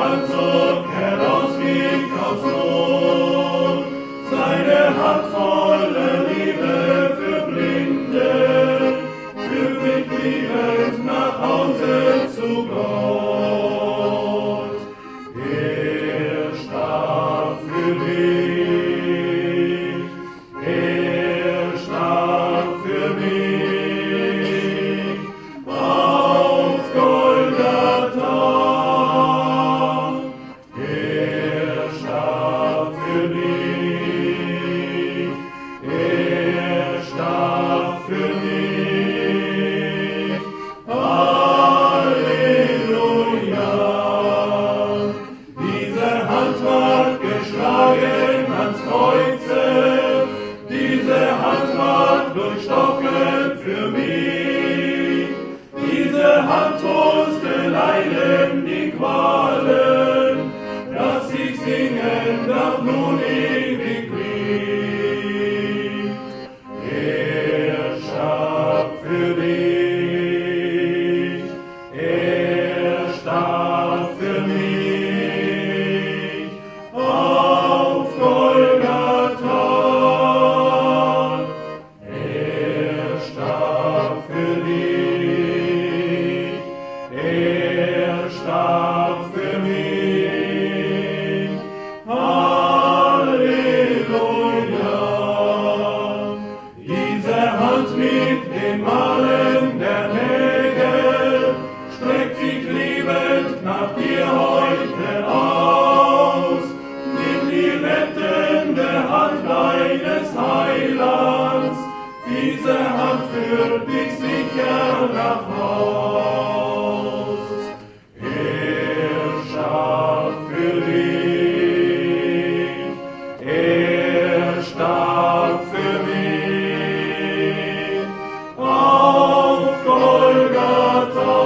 Herzog heraus wie aus Not, seine Hand voller Liebe für Blinde, führt mich liebend nach Hause zu Gott. Er starb für dich, er starb für mich, auf Golgatha. Er starb für dich, er starb für mich. Halleluja. Diese Hand ward geschlagen ans Kreuze, diese Hand ward durchstochen für mich. Diese Hand musste leiden die Qualen, dass ich singen darf nun ewiglich. Er starb für dich, er starb für mich, auf Golgatha. Er starb für dich, er starb für mich. Halleluja. Diese Hand mit den Malen der Nägel streckt sich liebend nach dir heute aus. Nimm die rettende Hand deines Heilands, diese Hand führt dich sicher nach Haus. Er starb für dich, er starb für mich, auf Golgatha.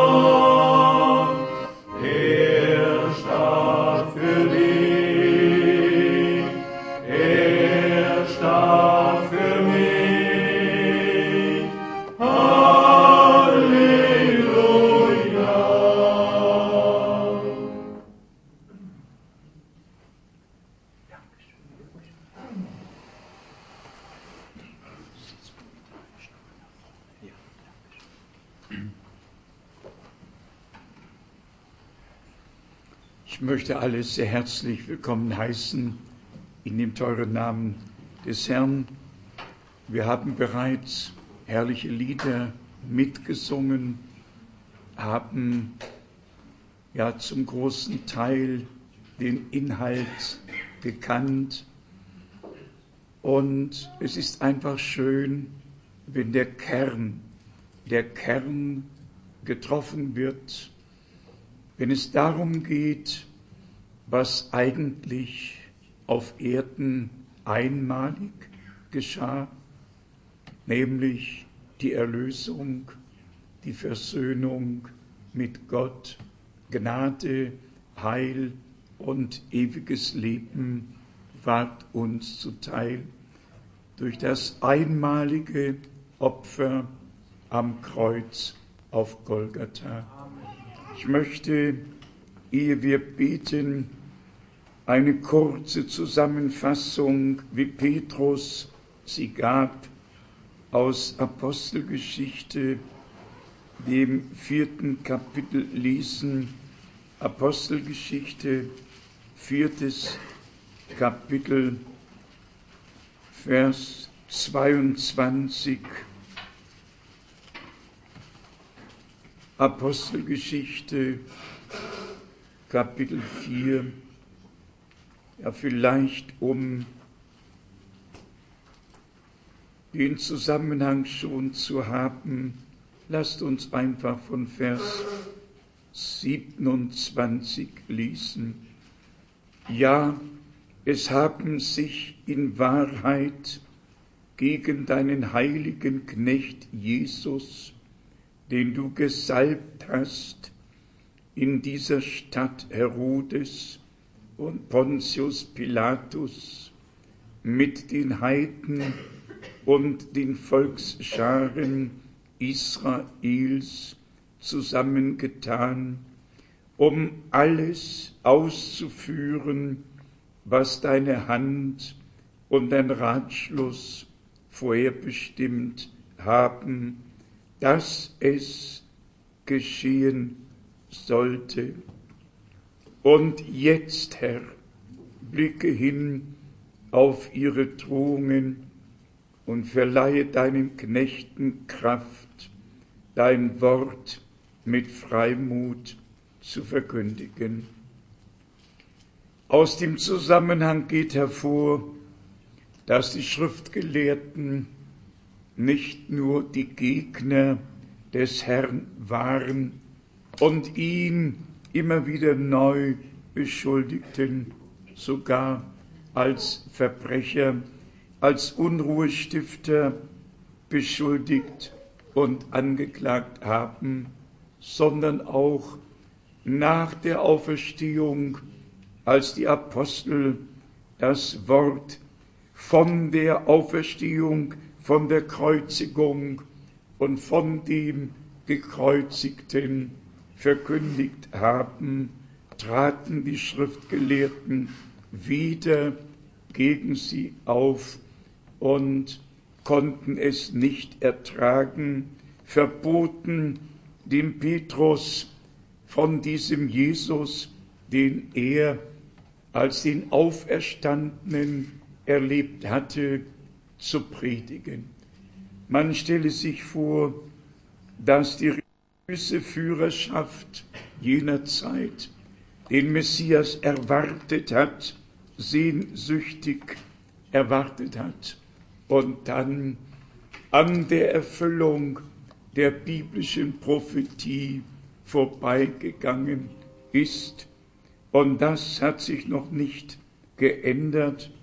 Er starb für dich, er starb für mich. Halleluja. Ich möchte alle sehr herzlich willkommen heißen in dem teuren Namen des Herrn. Wir haben bereits herrliche Lieder mitgesungen, haben ja zum großen Teil den Inhalt gekannt. Und es ist einfach schön, wenn der Kern getroffen wird, wenn es darum geht, was eigentlich auf Erden einmalig geschah, nämlich die Erlösung, die Versöhnung mit Gott, Gnade, Heil und ewiges Leben ward uns zuteil durch das einmalige Opfer am Kreuz auf Golgatha. Ich möchte, ehe wir beten, eine kurze Zusammenfassung, wie Petrus sie gab, aus Apostelgeschichte, dem 4. Kapitel lesen. Apostelgeschichte, 4. Kapitel, Vers 22. Apostelgeschichte, Kapitel 4, ja vielleicht um den Zusammenhang schon zu haben, lasst uns einfach von Vers 27 lesen. Ja, es haben sich in Wahrheit gegen deinen heiligen Knecht Jesus, den du gesalbt hast, in dieser Stadt Herodes und Pontius Pilatus mit den Heiden und den Volksscharen Israels zusammengetan um alles auszuführen, was deine Hand und dein Ratschluss vorherbestimmt haben, dass es geschehen sollte. Und jetzt, Herr, blicke hin auf ihre Drohungen und verleihe deinen Knechten Kraft, dein Wort mit Freimut zu verkündigen. Aus dem Zusammenhang geht hervor, dass die Schriftgelehrten nicht nur die Gegner des Herrn waren und ihn immer wieder neu beschuldigten, sogar als Verbrecher, als Unruhestifter beschuldigt und angeklagt haben, sondern auch nach der Auferstehung, als die Apostel das Wort von der Auferstehung, von der Kreuzigung und von dem Gekreuzigten verkündigt haben, traten die Schriftgelehrten wieder gegen sie auf und konnten es nicht ertragen, verboten dem Petrus von diesem Jesus, den er als den Auferstandenen erlebt hatte, zu predigen. Man stelle sich vor, dass die religiöse Führerschaft jener Zeit den Messias erwartet hat, sehnsüchtig erwartet hat und dann an der Erfüllung der biblischen Prophetie vorbeigegangen ist. Und das hat sich noch nicht geändert.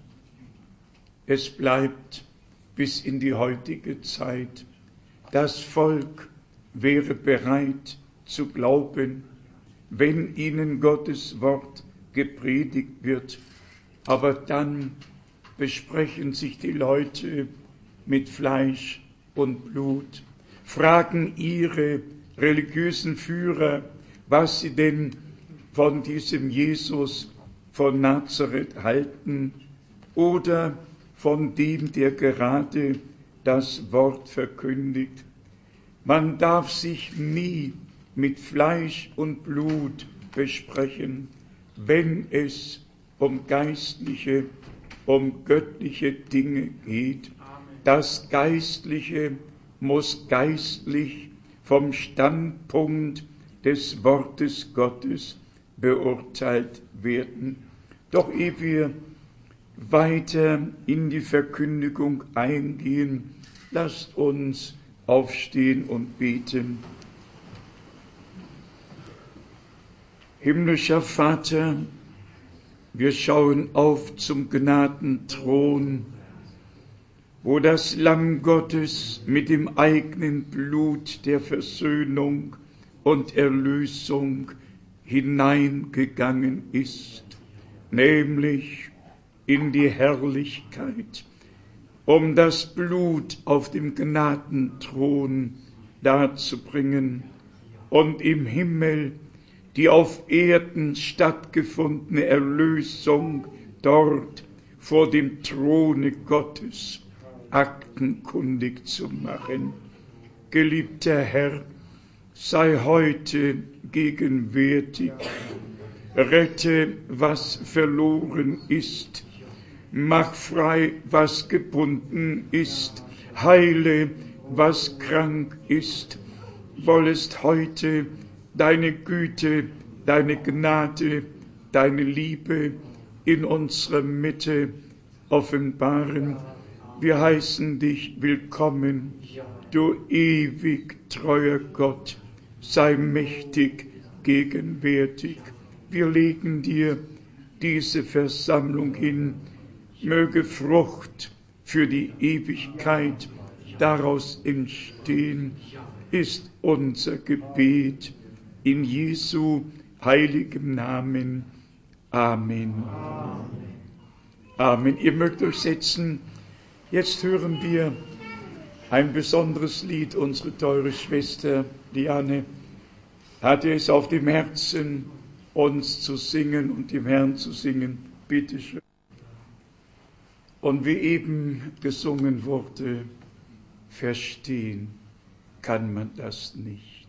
Es bleibt bis in die heutige Zeit. Das Volk wäre bereit zu glauben, wenn ihnen Gottes Wort gepredigt wird. Aber dann besprechen sich die Leute mit Fleisch und Blut, fragen ihre religiösen Führer, was sie denn von diesem Jesus von Nazareth halten oder von dem, der gerade das Wort verkündigt. Man darf sich nie mit Fleisch und Blut besprechen, wenn es um geistliche, um göttliche Dinge geht. Das Geistliche muss geistlich vom Standpunkt des Wortes Gottes beurteilt werden. Doch ehe wir weiter in die Verkündigung eingehen, lasst uns aufstehen und beten. Himmlischer Vater, wir schauen auf zum Gnadenthron, wo das Lamm Gottes mit dem eigenen Blut der Versöhnung und Erlösung hineingegangen ist, nämlich in die Herrlichkeit, um das Blut auf dem Gnadenthron darzubringen und im Himmel die auf Erden stattgefundene Erlösung dort vor dem Throne Gottes aktenkundig zu machen. Geliebter Herr, sei heute gegenwärtig, rette, was verloren ist, mach frei, was gebunden ist, heile, was krank ist, wollest heute deine Güte, deine Gnade, deine Liebe in unserer Mitte offenbaren. Wir heißen dich willkommen, du ewig treuer Gott, sei mächtig gegenwärtig. Wir legen dir diese Versammlung hin, möge Frucht für die Ewigkeit daraus entstehen, ist unser Gebet in Jesu heiligem Namen. Amen. Amen. Ihr mögt euch setzen. Jetzt hören wir ein besonderes Lied. Unsere teure Schwester Liane hatte es auf dem Herzen, uns zu singen und dem Herrn zu singen. Bitte schön. Und wie eben gesungen wurde, verstehen kann man das nicht.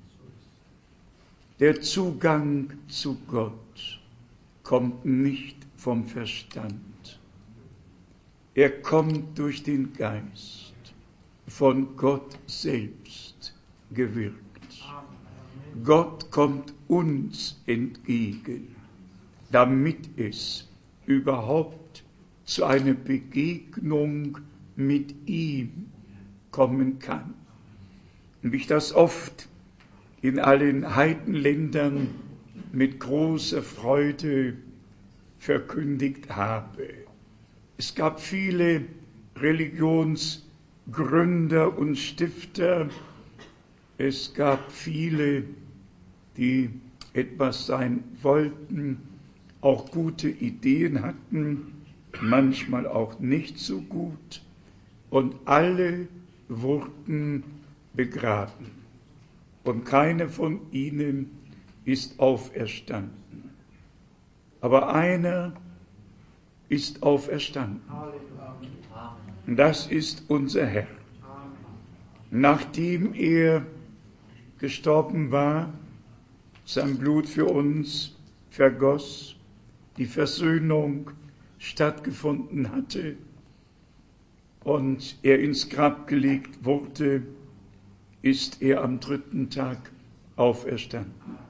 Der Zugang zu Gott kommt nicht vom Verstand. Er kommt durch den Geist, von Gott selbst gewirkt. Gott kommt uns entgegen, damit es überhaupt zu einer Begegnung mit ihm kommen kann. Und wie ich das oft in allen Heidenländern mit großer Freude verkündigt habe. Es gab viele Religionsgründer und Stifter. Es gab viele, die etwas sein wollten, auch gute Ideen hatten, manchmal auch nicht so gut. Und alle wurden begraben. Und keiner von ihnen ist auferstanden. Aber einer ist auferstanden. Das ist unser Herr. Nachdem er gestorben war, sein Blut für uns vergoss, die Versöhnung stattgefunden hatte und er ins Grab gelegt wurde, ist er am 3. Tag auferstanden.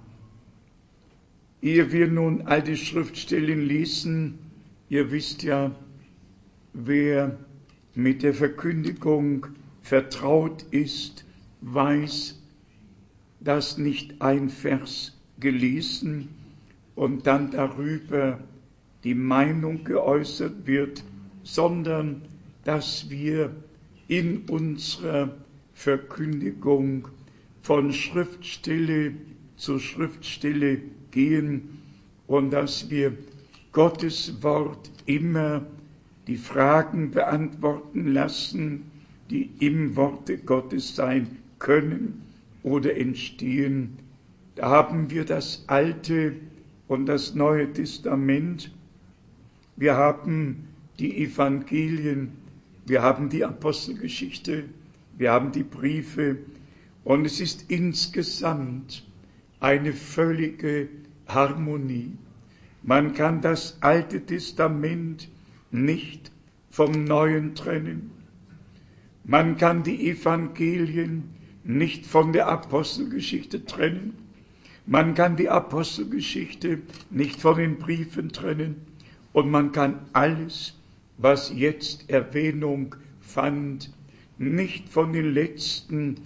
Ehe wir nun all die Schriftstellen lesen, ihr wisst ja, wer mit der Verkündigung vertraut ist, weiß, dass nicht ein Vers gelesen und dann darüber die Meinung geäußert wird, sondern dass wir in unserer Verkündigung von Schriftstelle zu Schriftstelle gehen und dass wir Gottes Wort immer die Fragen beantworten lassen, die im Worte Gottes sein können oder entstehen. Da haben wir das Alte und das Neue Testament. Wir haben die Evangelien, wir haben die Apostelgeschichte, wir haben die Briefe und es ist insgesamt eine völlige Harmonie. Man kann das Alte Testament nicht vom Neuen trennen. Man kann die Evangelien nicht von der Apostelgeschichte trennen. Man kann die Apostelgeschichte nicht von den Briefen trennen. Und man kann alles, was jetzt Erwähnung fand, nicht von den letzten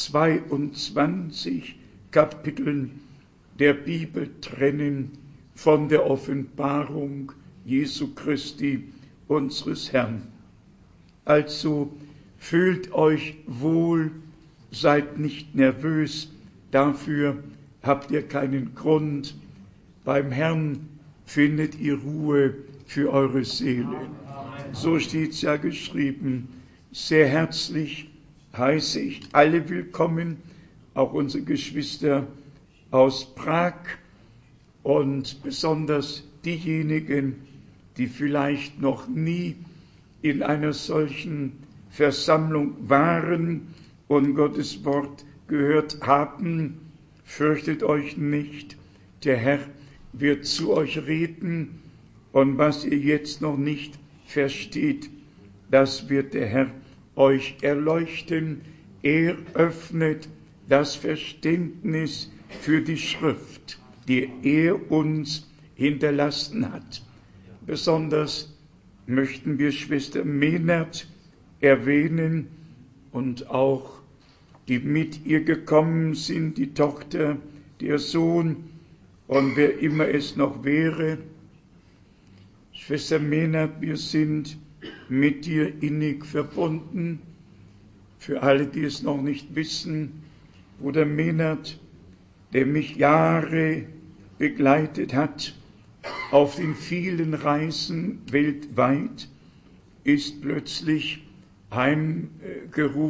22 Kapiteln der Bibel trennen, von der Offenbarung Jesu Christi, unseres Herrn. Also fühlt euch wohl, seid nicht nervös, dafür habt ihr keinen Grund. Beim Herrn findet ihr Ruhe für eure Seele. So steht's ja geschrieben. Sehr herzlich heiße ich alle willkommen, auch unsere Geschwister aus Prag und besonders diejenigen, die vielleicht noch nie in einer solchen Versammlung waren und Gottes Wort gehört haben. Fürchtet euch nicht, der Herr wird zu euch reden und was ihr jetzt noch nicht versteht, das wird der Herr euch erleuchten. Er öffnet das Verständnis für die Schrift, die er uns hinterlassen hat. Besonders möchten wir Schwester Mehnert erwähnen und auch die mit ihr gekommen sind, die Tochter, der Sohn und wer immer es noch wäre. Schwester Mehnert, wir sind mit dir innig verbunden. Für alle, die es noch nicht wissen, Bruder Mehnert, der mich Jahre begleitet hat auf den vielen Reisen weltweit, ist plötzlich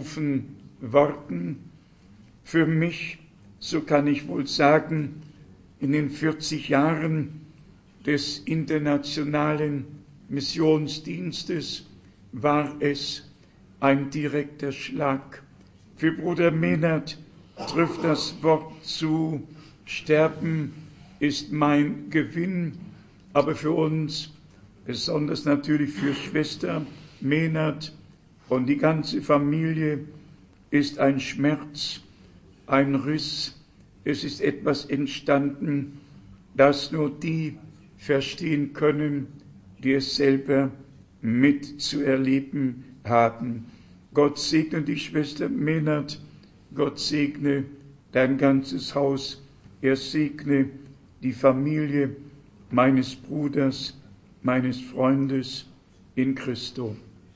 heimgerufen worden. Für mich, so kann ich wohl sagen, in den 40 Jahren des internationalen Missionsdienstes war es ein direkter Schlag. Für Bruder Mehnert trifft das Wort zu: Sterben ist mein Gewinn, aber für uns, besonders natürlich für Schwester Mehnert und die ganze Familie, ist ein Schmerz, ein Riss. Es ist etwas entstanden, das nur die verstehen können, die es selber mitzuerleben haben. Gott segne die Schwester Mehnert, Gott segne dein ganzes Haus, er segne die Familie meines Bruders, meines Freundes in Christo.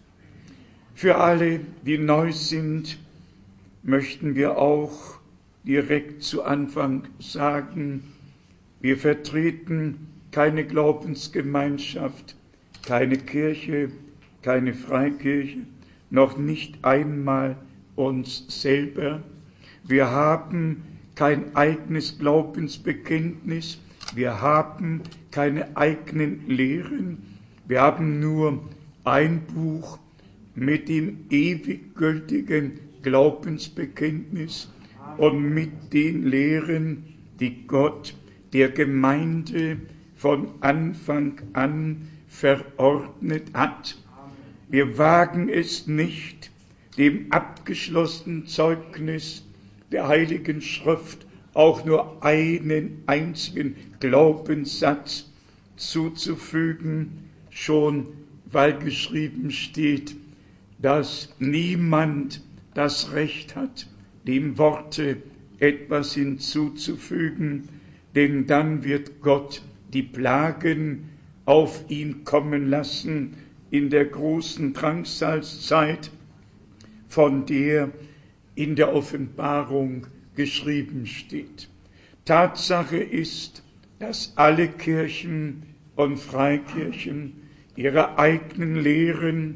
Für alle, die neu sind, möchten wir auch direkt zu Anfang sagen: Wir vertreten keine Glaubensgemeinschaft, keine Kirche, keine Freikirche, noch nicht einmal uns selber. Wir haben kein eigenes Glaubensbekenntnis, wir haben keine eigenen Lehren, wir haben nur ein Buch mit dem ewig gültigen Glaubensbekenntnis und mit den Lehren, die Gott der Gemeinde von Anfang an verordnet hat. Wir wagen es nicht, dem abgeschlossenen Zeugnis der Heiligen Schrift auch nur einen einzigen Glaubenssatz zuzufügen, schon weil geschrieben steht, dass niemand das Recht hat, dem Worte etwas hinzuzufügen, denn dann wird Gott die Plagen auf ihn kommen lassen in der großen Drangsalzzeit, von der in der Offenbarung geschrieben steht. Tatsache ist, dass alle Kirchen und Freikirchen ihre eigenen Lehren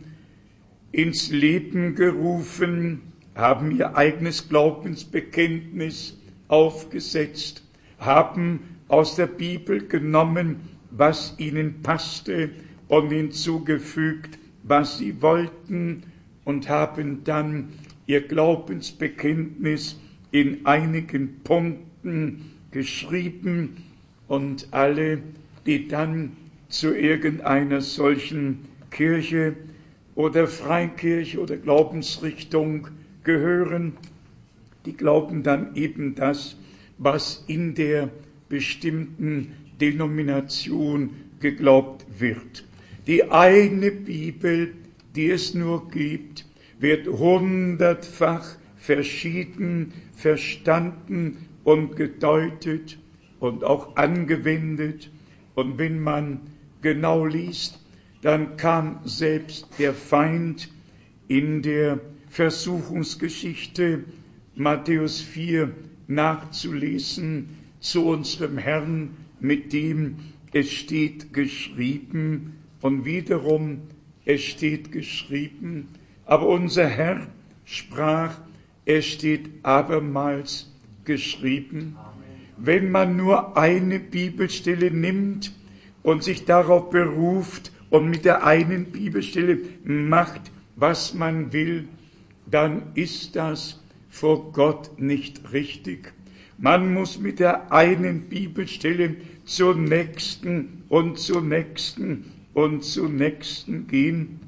ins Leben gerufen, haben ihr eigenes Glaubensbekenntnis aufgesetzt, haben aus der Bibel genommen, was ihnen passte, und hinzugefügt, was sie wollten, und haben dann ihr Glaubensbekenntnis in einigen Punkten geschrieben, und alle, die dann zu irgendeiner solchen Kirche oder Freikirche oder Glaubensrichtung gehören, die glauben dann eben das, was in der bestimmten Denomination geglaubt wird. Die eine Bibel, die es nur gibt, wird 100-fach verschieden verstanden und gedeutet und auch angewendet. Und wenn man genau liest, dann kam selbst der Feind in der Versuchungsgeschichte Matthäus 4 nachzulesen zu unserem Herrn, mit dem es steht geschrieben, und wiederum es steht geschrieben, aber unser Herr sprach, es steht abermals geschrieben. Wenn man nur eine Bibelstelle nimmt und sich darauf beruft und mit der einen Bibelstelle macht, was man will, dann ist das vor Gott nicht richtig. Man muss mit der einen Bibelstelle zur nächsten und zur nächsten und zur nächsten gehen,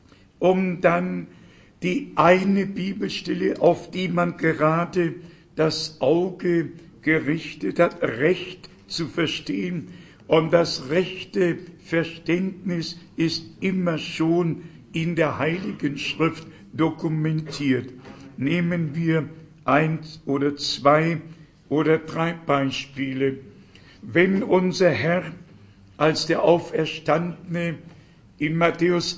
um dann die eine Bibelstelle, auf die man gerade das Auge gerichtet hat, recht zu verstehen. Und das rechte Verständnis ist immer schon in der Heiligen Schrift dokumentiert. Nehmen wir 1 oder 2 oder 3 Beispiele. Wenn unser Herr als der Auferstandene in Matthäus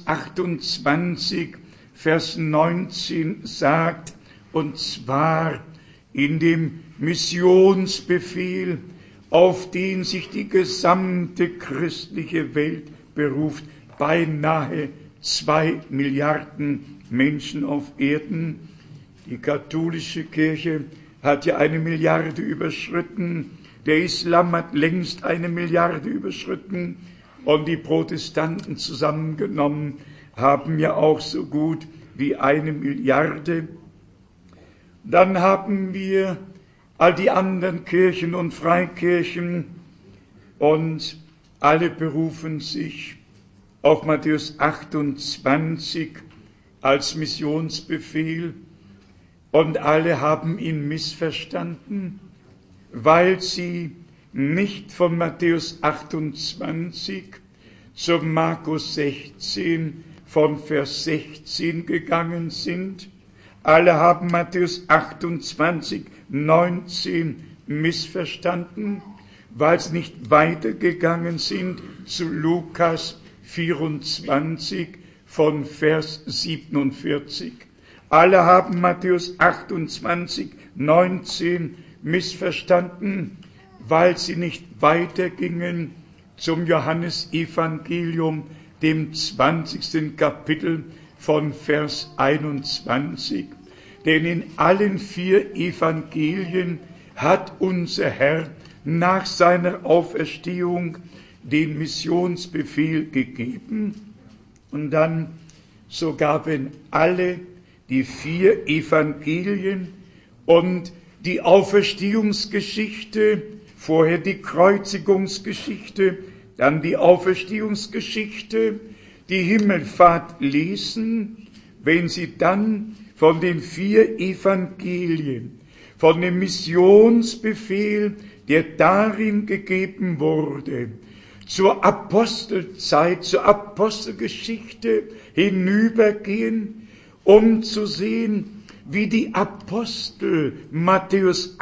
28, Vers 19 sagt, und zwar in dem Missionsbefehl, auf den sich die gesamte christliche Welt beruft, beinahe 2 Milliarden Menschen auf Erden. Die katholische Kirche hat ja 1 Milliarde überschritten. Der Islam hat längst 1 Milliarde überschritten und die Protestanten zusammengenommen haben ja auch so gut wie 1 Milliarde. Dann haben wir all die anderen Kirchen und Freikirchen und alle berufen sich auf Matthäus 28 als Missionsbefehl und alle haben ihn missverstanden, weil sie nicht von Matthäus 28 zu Markus 16 von Vers 16 gegangen sind. Alle haben Matthäus 28, 19 missverstanden, weil sie nicht weitergegangen sind zu Lukas 24 von Vers 47. Alle haben Matthäus 28, 19 missverstanden, weil sie nicht weitergingen zum Johannesevangelium, dem 20. Kapitel von Vers 21. Denn in allen 4 Evangelien hat unser Herr nach seiner Auferstehung den Missionsbefehl gegeben und dann so gaben alle die 4 Evangelien und die Auferstehungsgeschichte, vorher die Kreuzigungsgeschichte, dann die Auferstehungsgeschichte, die Himmelfahrt lesen, wenn sie dann von den 4 Evangelien, von dem Missionsbefehl, der darin gegeben wurde, zur Apostelzeit, zur Apostelgeschichte hinübergehen, um zu sehen, wie die Apostel Matthäus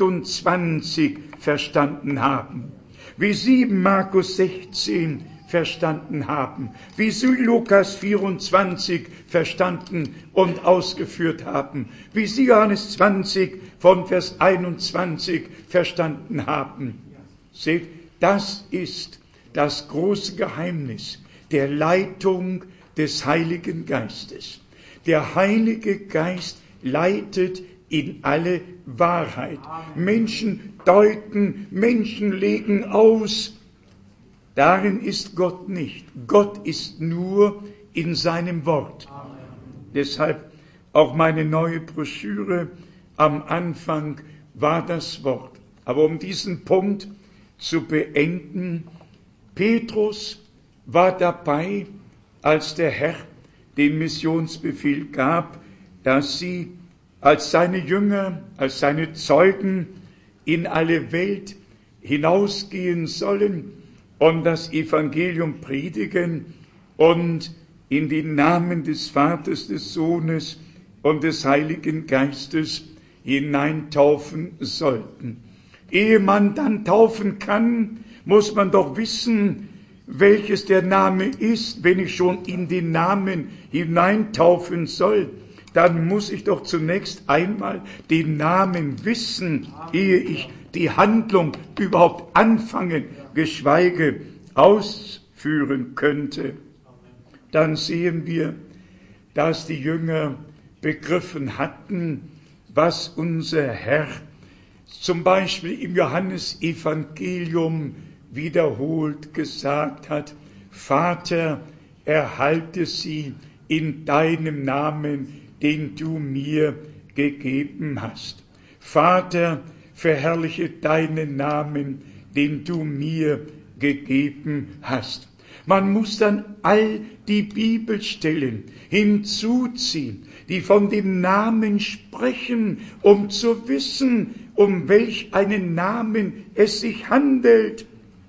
28 verstanden haben, wie sie Markus 16 verstanden haben, wie sie Lukas 24 verstanden und ausgeführt haben, wie sie Johannes 20 von Vers 21 verstanden haben. Seht, das ist das große Geheimnis der Leitung des Heiligen Geistes. Der Heilige Geist leitet in alle Wahrheit. Menschen deuten, Menschen legen aus. Darin ist Gott nicht. Gott ist nur in seinem Wort. Deshalb auch meine neue Broschüre am Anfang war das Wort. Aber um diesen Punkt zu beenden, Petrus war dabei, als der Herr den Missionsbefehl gab, dass sie als seine Jünger, als seine Zeugen in alle Welt hinausgehen sollen und das Evangelium predigen und in den Namen des Vaters, des Sohnes und des Heiligen Geistes hineintaufen sollten. Ehe man dann taufen kann, muss man doch wissen, welches der Name ist. Wenn ich schon in den Namen hineintaufen soll, dann muss ich doch zunächst einmal den Namen wissen, ehe ich die Handlung überhaupt anfangen, geschweige ausführen könnte. Dann sehen wir, dass die Jünger begriffen hatten, was unser Herr zum Beispiel im Johannesevangelium wiederholt gesagt hat: Vater, erhalte sie in deinem Namen, den du mir gegeben hast. Vater, verherrliche deinen Namen, den du mir gegeben hast. Man muss dann all die Bibelstellen hinzuziehen, die von dem Namen sprechen, um zu wissen, um welch einen Namen es sich handelt.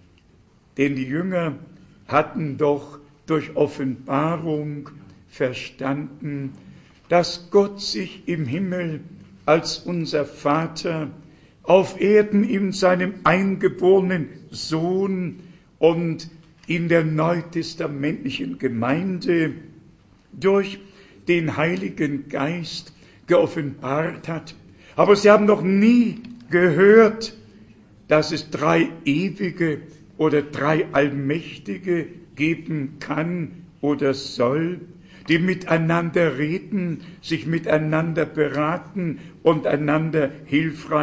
Denn die Jünger hatten doch durch Offenbarung verstanden, dass Gott sich im Himmel als unser Vater, auf Erden in seinem eingeborenen Sohn und in der neutestamentlichen Gemeinde durch den Heiligen Geist geoffenbart hat. Aber sie haben noch nie gehört, dass es 3 Ewige oder 3 Allmächtige geben kann oder soll, die miteinander reden, sich miteinander beraten und einander hilfreich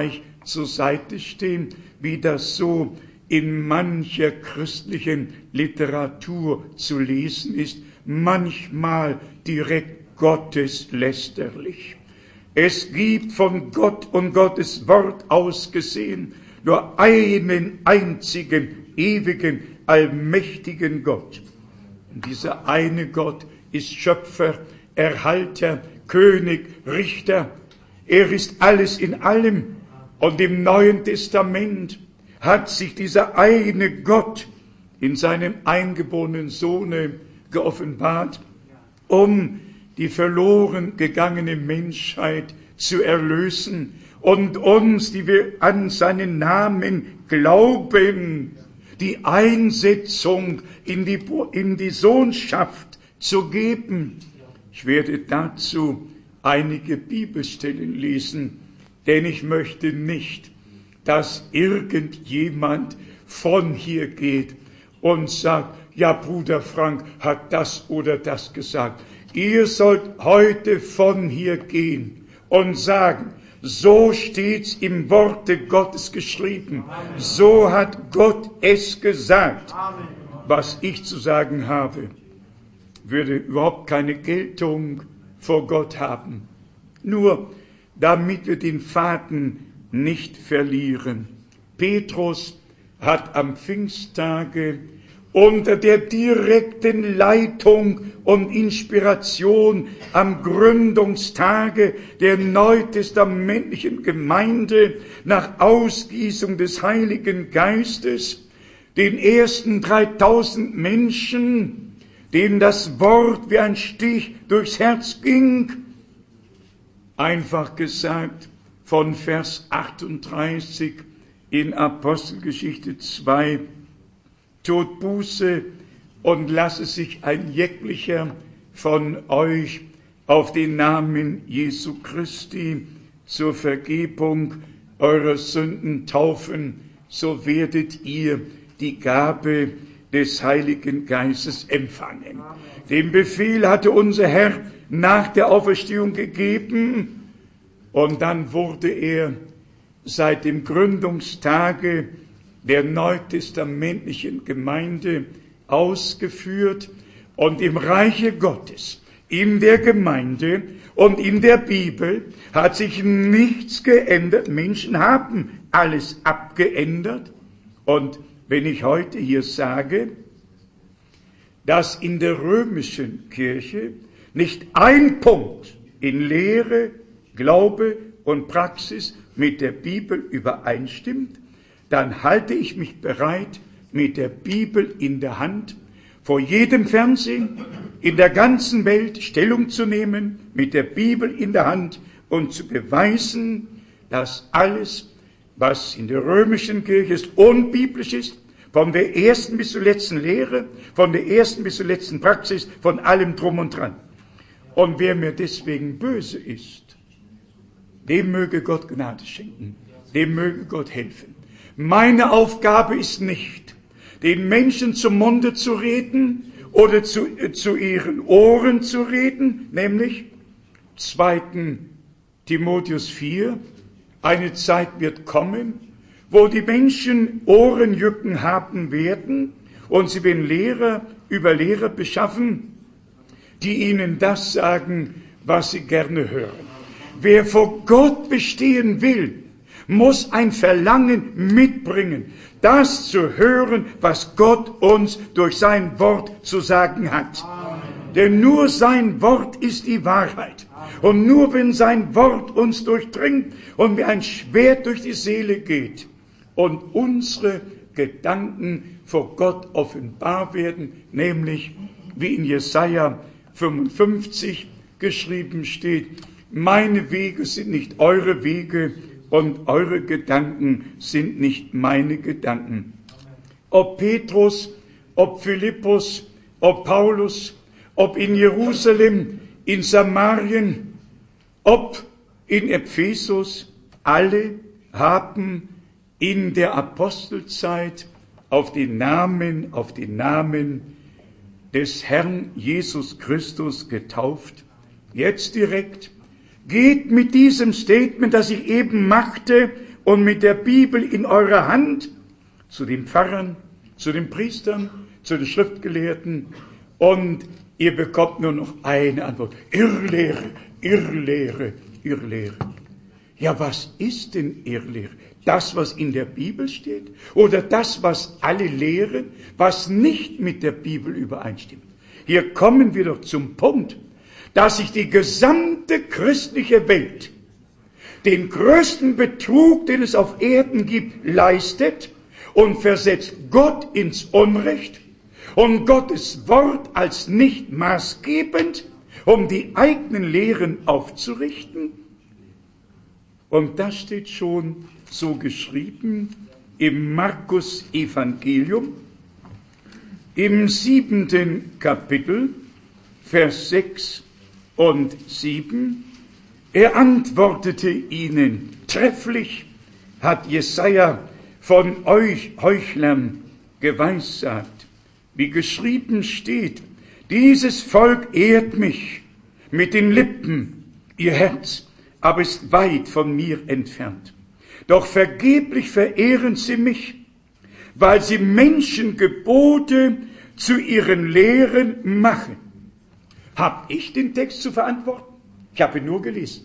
zur Seite stehen, wie das so in mancher christlichen Literatur zu lesen ist, manchmal direkt gotteslästerlich. Es gibt von Gott und Gottes Wort aus gesehen nur einen einzigen, ewigen, allmächtigen Gott. Und dieser eine Gott ist Schöpfer, Erhalter, König, Richter. Er ist alles in allem. Und im Neuen Testament hat sich dieser eine Gott in seinem eingeborenen Sohne geoffenbart, um die verloren gegangene Menschheit zu erlösen und uns, die wir an seinen Namen glauben, die Einsetzung in die Sohnschaft zu geben. Ich werde dazu einige Bibelstellen lesen, denn ich möchte nicht, dass irgendjemand von hier geht und sagt, ja, Bruder Frank hat das oder das gesagt. Ihr sollt heute von hier gehen und sagen, so steht's im Worte Gottes geschrieben. So hat Gott es gesagt. Was ich zu sagen habe, würde überhaupt keine Geltung vor Gott haben. Nur damit wir den Faden nicht verlieren. Petrus hat am Pfingsttage unter der direkten Leitung und Inspiration am Gründungstage der neutestamentlichen Gemeinde nach Ausgießung des Heiligen Geistes den ersten 3000 Menschen, denen das Wort wie ein Stich durchs Herz ging, einfach gesagt von Vers 38 in Apostelgeschichte 2, tut Buße und lasse sich ein jeglicher von euch auf den Namen Jesu Christi zur Vergebung eurer Sünden taufen, so werdet ihr die Gabe des Heiligen Geistes empfangen. Den Befehl hatte unser Herr nach der Auferstehung gegeben und dann wurde er seit dem Gründungstage der neutestamentlichen Gemeinde ausgeführt und im Reiche Gottes, in der Gemeinde und in der Bibel hat sich nichts geändert. Menschen haben alles abgeändert. Und wenn ich heute hier sage, dass in der römischen Kirche nicht ein Punkt in Lehre, Glaube und Praxis mit der Bibel übereinstimmt, dann halte ich mich bereit, mit der Bibel in der Hand vor jedem Fernsehen in der ganzen Welt Stellung zu nehmen, mit der Bibel in der Hand und zu beweisen, dass alles, was in der römischen Kirche ist, unbiblisch ist, von der ersten bis zur letzten Lehre, von der ersten bis zur letzten Praxis, von allem drum und dran. Und wer mir deswegen böse ist, dem möge Gott Gnade schenken, dem möge Gott helfen. Meine Aufgabe ist nicht, den Menschen zum Munde zu reden oder zu ihren Ohren zu reden, nämlich 2. Timotheus 4, eine Zeit wird kommen, wo die Menschen Ohrenjücken haben werden und sie werden Lehrer über Lehrer beschaffen, die ihnen das sagen, was sie gerne hören. Wer vor Gott bestehen will, muss ein Verlangen mitbringen, das zu hören, was Gott uns durch sein Wort zu sagen hat. Amen. Denn nur sein Wort ist die Wahrheit. Und nur wenn sein Wort uns durchdringt und wie ein Schwert durch die Seele geht und unsere Gedanken vor Gott offenbar werden, nämlich wie in Jesaja 55 geschrieben steht, meine Wege sind nicht eure Wege, und eure Gedanken sind nicht meine Gedanken. Ob Petrus, ob Philippus, ob Paulus, ob in Jerusalem, in Samarien, ob in Ephesus, alle haben in der Apostelzeit auf den Namen des Herrn Jesus Christus getauft. Jetzt direkt. Geht mit diesem Statement, das ich eben machte, und mit der Bibel in eurer Hand zu den Pfarrern, zu den Priestern, zu den Schriftgelehrten, und ihr bekommt nur noch eine Antwort: Irrlehre, Irrlehre, Irrlehre. Ja, was ist denn Irrlehre? Das, was in der Bibel steht? Oder das, was alle lehren, was nicht mit der Bibel übereinstimmt? Hier kommen wir doch zum Punkt, dass sich die gesamte christliche Welt den größten Betrug, den es auf Erden gibt, leistet und versetzt Gott ins Unrecht und Gottes Wort als nicht maßgebend, um die eigenen Lehren aufzurichten. Und das steht schon so geschrieben im Markus-Evangelium, im 7. Kapitel, Vers 6 und 7. Er antwortete ihnen: Trefflich hat Jesaja von euch Heuchlern geweissagt, wie geschrieben steht: Dieses Volk ehrt mich mit den Lippen, ihr Herz aber ist weit von mir entfernt. Doch vergeblich verehren sie mich, weil sie Menschengebote zu ihren Lehren machen. Hab ich den Text zu verantworten? Ich habe ihn nur gelesen.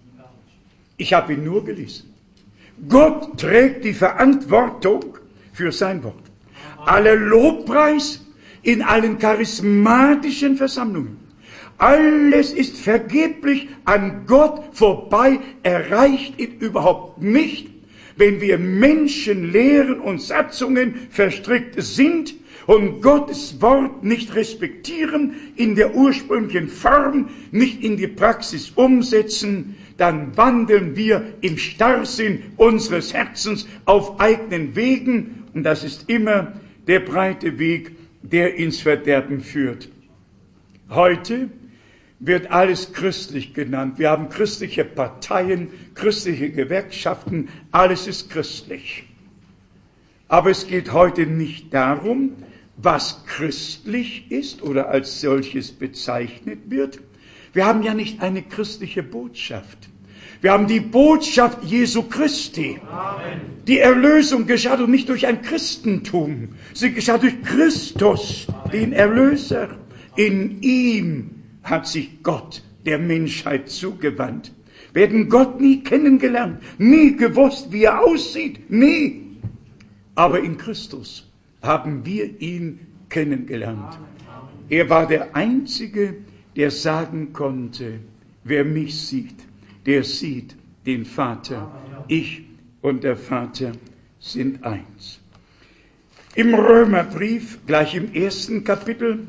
Gott trägt die Verantwortung für sein Wort. Aller Lobpreis in allen charismatischen Versammlungen. Alles ist vergeblich an Gott vorbei, erreicht ihn überhaupt nicht, wenn wir Menschenlehren und Satzungen verstrickt sind und Gottes Wort nicht respektieren, in der ursprünglichen Form nicht in die Praxis umsetzen, dann wandeln wir im Starrsinn unseres Herzens auf eigenen Wegen, und das ist immer der breite Weg, der ins Verderben führt. Heute wird alles christlich genannt. Wir haben christliche Parteien, christliche Gewerkschaften, alles ist christlich. Aber es geht heute nicht darum, was christlich ist oder als solches bezeichnet wird. Wir haben ja nicht eine christliche Botschaft. Wir haben die Botschaft Jesu Christi. Amen. Die Erlösung geschah doch nicht durch ein Christentum. Sie geschah durch Christus, den Erlöser. In ihm hat sich Gott der Menschheit zugewandt. Wir hätten Gott nie kennengelernt, nie gewusst, wie er aussieht, nie. Aber in Christus haben wir ihn kennengelernt. Er war der Einzige, der sagen konnte: Wer mich sieht, der sieht den Vater. Ich und der Vater sind eins. Im Römerbrief, gleich im 1. Kapitel,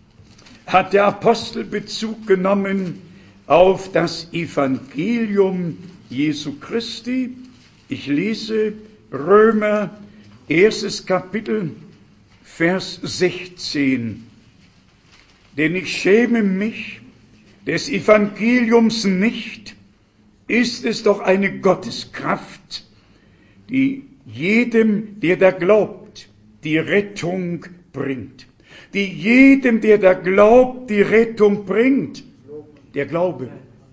hat der Apostel Bezug genommen auf das Evangelium Jesu Christi. Ich lese Römer 1. Kapitel, Vers 16. Denn ich schäme mich des Evangeliums nicht, ist es doch eine Gotteskraft, die jedem, der da glaubt, die Rettung bringt. Die jedem, der da glaubt, die Rettung bringt. Der Glaube.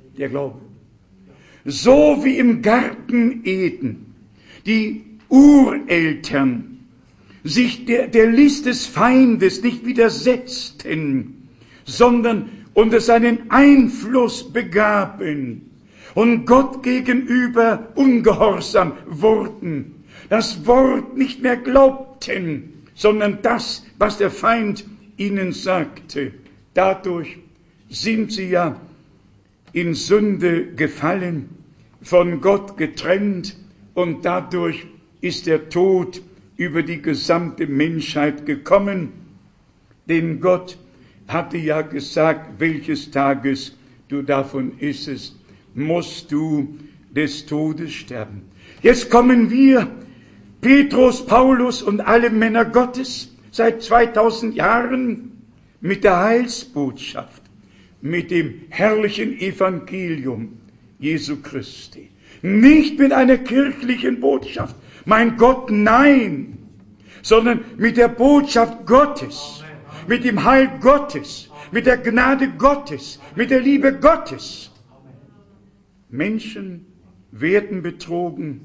So wie im Garten Eden die Ureltern sich der List des Feindes nicht widersetzten, sondern unter seinen Einfluss begaben und Gott gegenüber ungehorsam wurden, das Wort nicht mehr glaubten, sondern das, was der Feind ihnen sagte. Dadurch sind sie ja in Sünde gefallen, von Gott getrennt, und dadurch ist der Tod über die gesamte Menschheit gekommen. Denn Gott hatte ja gesagt: Welches Tages du davon issest, musst du des Todes sterben. Jetzt kommen wir, Petrus, Paulus und alle Männer Gottes, seit 2000 Jahren mit der Heilsbotschaft, mit dem herrlichen Evangelium Jesu Christi. Nicht mit einer kirchlichen Botschaft, mein Gott, nein, sondern mit der Botschaft Gottes, mit dem Heil Gottes, mit der Gnade Gottes, mit der Liebe Gottes. Menschen werden betrogen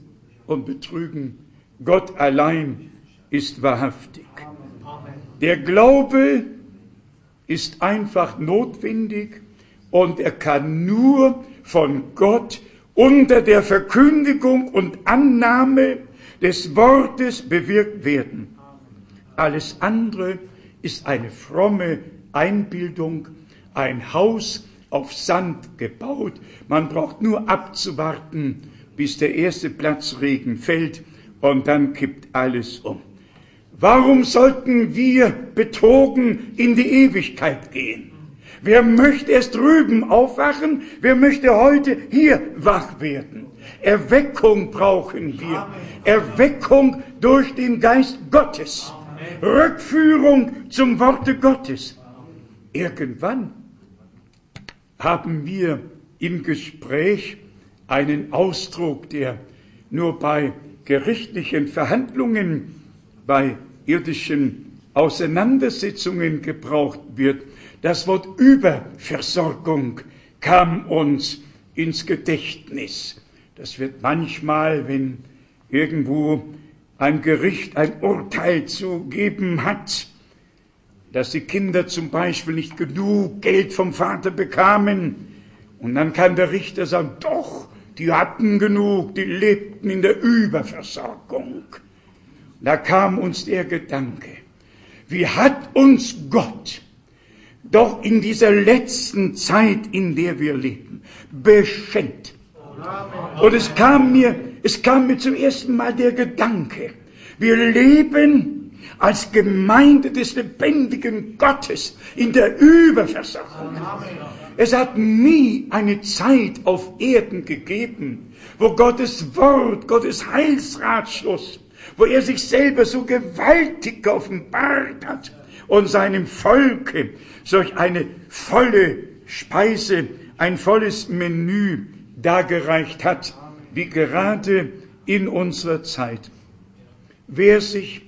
und betrügen. Gott allein ist wahrhaftig. Der Glaube ist einfach notwendig und er kann nur von Gott unter der Verkündigung und Annahme des Wortes bewirkt werden. Alles andere ist eine fromme Einbildung, ein Haus auf Sand gebaut. Man braucht nur abzuwarten, bis der erste Platzregen fällt und dann kippt alles um. Warum sollten wir betrogen in die Ewigkeit gehen? Wer möchte erst drüben aufwachen? Wer möchte heute hier wach werden? Erweckung brauchen wir. Erweckung durch den Geist Gottes. Rückführung zum Worte Gottes. Irgendwann haben wir im Gespräch einen Ausdruck, der nur bei gerichtlichen Verhandlungen, bei irdischen Auseinandersetzungen gebraucht wird. Das Wort Überversorgung kam uns ins Gedächtnis. Das wird manchmal, wenn irgendwo ein Gericht ein Urteil zu geben hat, dass die Kinder zum Beispiel nicht genug Geld vom Vater bekamen. Und dann kann der Richter sagen, doch, die hatten genug, die lebten in der Überversorgung. Da kam uns der Gedanke, wie hat uns Gott doch in dieser letzten Zeit, in der wir leben, beschenkt. Und es kam mir zum ersten Mal der Gedanke, wir leben als Gemeinde des lebendigen Gottes in der Überversorgung. Es hat nie eine Zeit auf Erden gegeben, wo Gottes Wort, Gottes Heilsratschluss, wo er sich selber so gewaltig offenbart hat und seinem Volke solch eine volle Speise, ein volles Menü dargereicht hat, wie gerade in unserer Zeit. Wer sich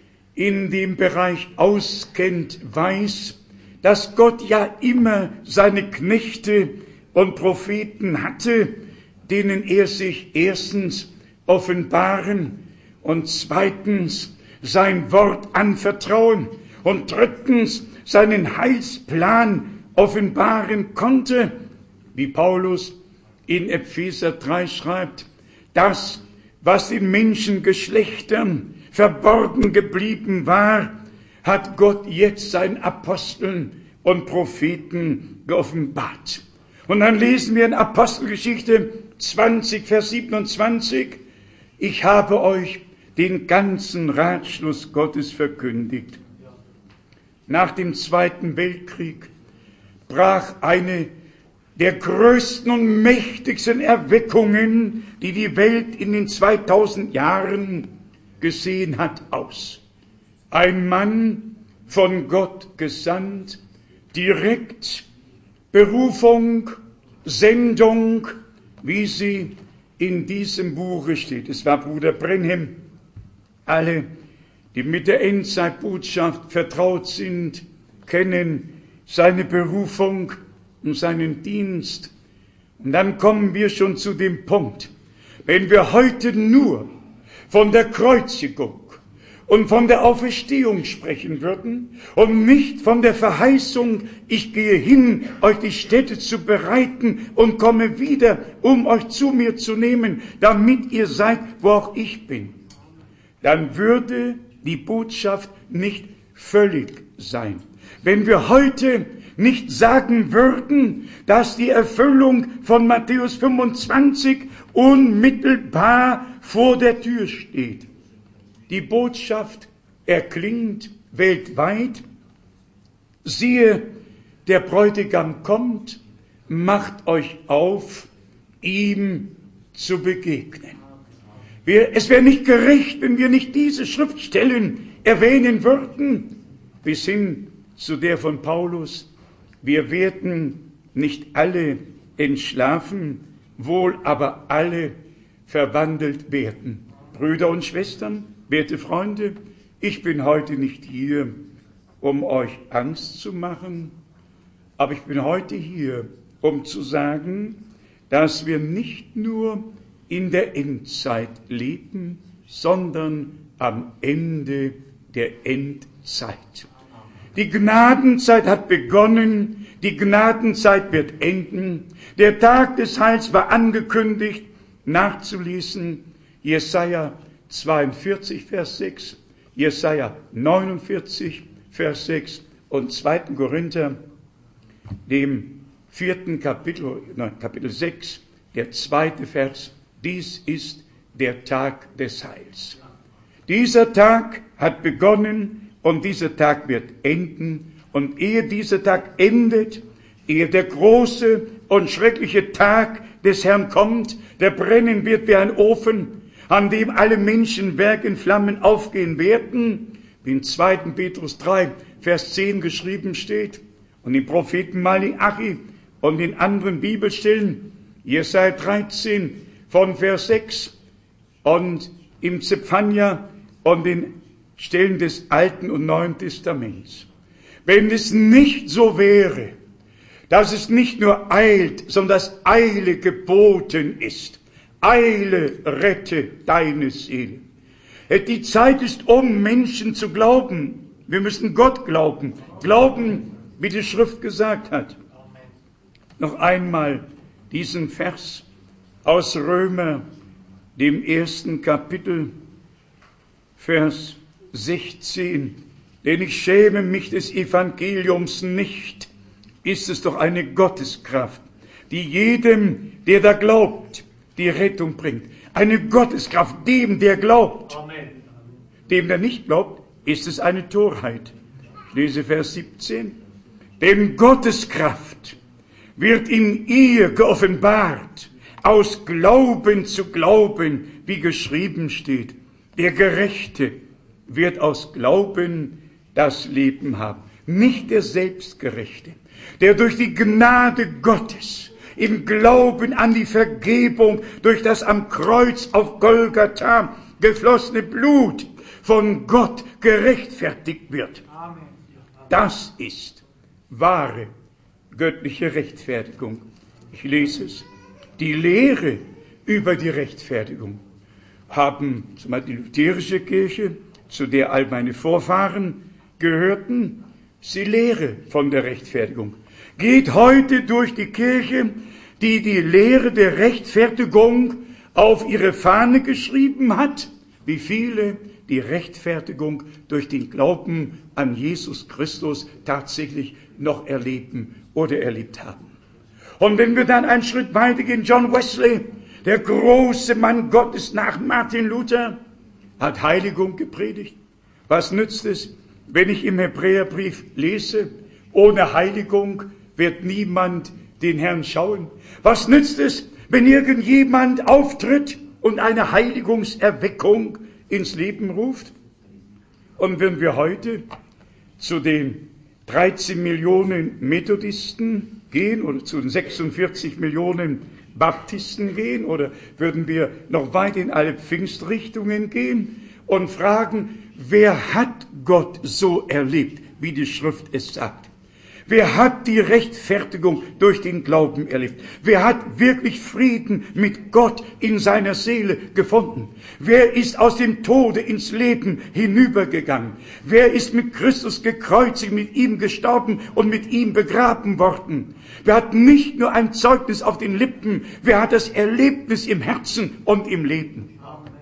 in dem Bereich auskennt, weiß, dass Gott ja immer seine Knechte und Propheten hatte, denen er sich erstens offenbaren und zweitens sein Wort anvertrauen und drittens seinen Heilsplan offenbaren konnte, wie Paulus in Epheser 3 schreibt, das, was den Menschengeschlechtern verborgen geblieben war, hat Gott jetzt seinen Aposteln und Propheten geoffenbart. Und dann lesen wir in Apostelgeschichte 20, Vers 27, ich habe euch den ganzen Ratschluss Gottes verkündigt. Nach dem Zweiten Weltkrieg brach eine der größten und mächtigsten Erweckungen, die die Welt in den 2000 Jahren gesehen hat, aus. Ein Mann von Gott gesandt, direkt Berufung, Sendung, wie sie in diesem Buche steht. Es war Bruder Brenhem. Alle, die mit der Endzeitbotschaft vertraut sind, kennen seine Berufung und seinen Dienst. Und dann kommen wir schon zu dem Punkt, wenn wir heute nur von der Kreuzigung und von der Auferstehung sprechen würden und nicht von der Verheißung, ich gehe hin, euch die Stätte zu bereiten und komme wieder, um euch zu mir zu nehmen, damit ihr seid, wo auch ich bin, dann würde die Botschaft nicht völlig sein. Wenn wir heute nicht sagen würden, dass die Erfüllung von Matthäus 25 unmittelbar vor der Tür steht. Die Botschaft erklingt weltweit. Siehe, der Bräutigam kommt, macht euch auf, ihm zu begegnen. Es wäre nicht gerecht, wenn wir nicht diese Schriftstellen erwähnen würden, bis hin zu der von Paulus. Wir werden nicht alle entschlafen, wohl aber alle verwandelt werden. Brüder und Schwestern, werte Freunde, ich bin heute nicht hier, um euch Angst zu machen, aber ich bin heute hier, um zu sagen, dass wir nicht nur in der Endzeit leben, sondern am Ende der Endzeit. Die Gnadenzeit hat begonnen, die Gnadenzeit wird enden. Der Tag des Heils war angekündigt, nachzulesen. Jesaja 42, Vers 6, Jesaja 49, Vers 6 und 2. Korinther, dem 4. Kapitel 6, der 2. Vers. Dies ist der Tag des Heils. Dieser Tag hat begonnen und dieser Tag wird enden. Und ehe dieser Tag endet, ehe der große und schreckliche Tag des Herrn kommt, der brennen wird wie ein Ofen, an dem alle Menschenwerke in Flammen aufgehen werden, wie in 2. Petrus 3, Vers 10 geschrieben steht, und im Propheten Malachi und in anderen Bibelstellen, Jesaja 13 von Vers 6 und im Zephania und den Stellen des Alten und Neuen Testaments. Wenn es nicht so wäre, dass es nicht nur eilt, sondern dass Eile geboten ist. Eile, rette deine Seele. Die Zeit ist Menschen zu glauben. Wir müssen Gott glauben. Glauben, wie die Schrift gesagt hat. Noch einmal diesen Vers aus Römer, dem 1. Kapitel, Vers 16. Denn ich schäme mich des Evangeliums nicht, ist es doch eine Gotteskraft, die jedem, der da glaubt, die Rettung bringt. Eine Gotteskraft dem, der glaubt. Amen. Dem, der nicht glaubt, ist es eine Torheit. Ich lese Vers 17. Denn Gottes Kraft wird in ihr geoffenbart, aus Glauben zu Glauben, wie geschrieben steht. Der Gerechte wird aus Glauben das Leben haben. Nicht der Selbstgerechte, der durch die Gnade Gottes im Glauben an die Vergebung durch das am Kreuz auf Golgatha geflossene Blut von Gott gerechtfertigt wird. Das ist wahre göttliche Rechtfertigung. Ich lese es. Die Lehre über die Rechtfertigung haben zum Beispiel die lutherische Kirche, zu der all meine Vorfahren gehörten, sie lehre von der Rechtfertigung. Geht heute durch die Kirche, die die Lehre der Rechtfertigung auf ihre Fahne geschrieben hat, wie viele die Rechtfertigung durch den Glauben an Jesus Christus tatsächlich noch erleben oder erlebt haben. Und wenn wir dann einen Schritt weitergehen, John Wesley, der große Mann Gottes nach Martin Luther, hat Heiligung gepredigt. Was nützt es, wenn ich im Hebräerbrief lese, ohne Heiligung wird niemand den Herrn schauen? Was nützt es, wenn irgendjemand auftritt und eine Heiligungserweckung ins Leben ruft? Und wenn wir heute zu den 13 Millionen Methodisten gehen oder zu den 46 Millionen Baptisten gehen oder würden wir noch weit in alle Pfingstrichtungen gehen und fragen, wer hat Gott so erlebt, wie die Schrift es sagt? Wer hat die Rechtfertigung durch den Glauben erlebt? Wer hat wirklich Frieden mit Gott in seiner Seele gefunden? Wer ist aus dem Tode ins Leben hinübergegangen? Wer ist mit Christus gekreuzigt, mit ihm gestorben und mit ihm begraben worden? Wer hat nicht nur ein Zeugnis auf den Lippen, wer hat das Erlebnis im Herzen und im Leben?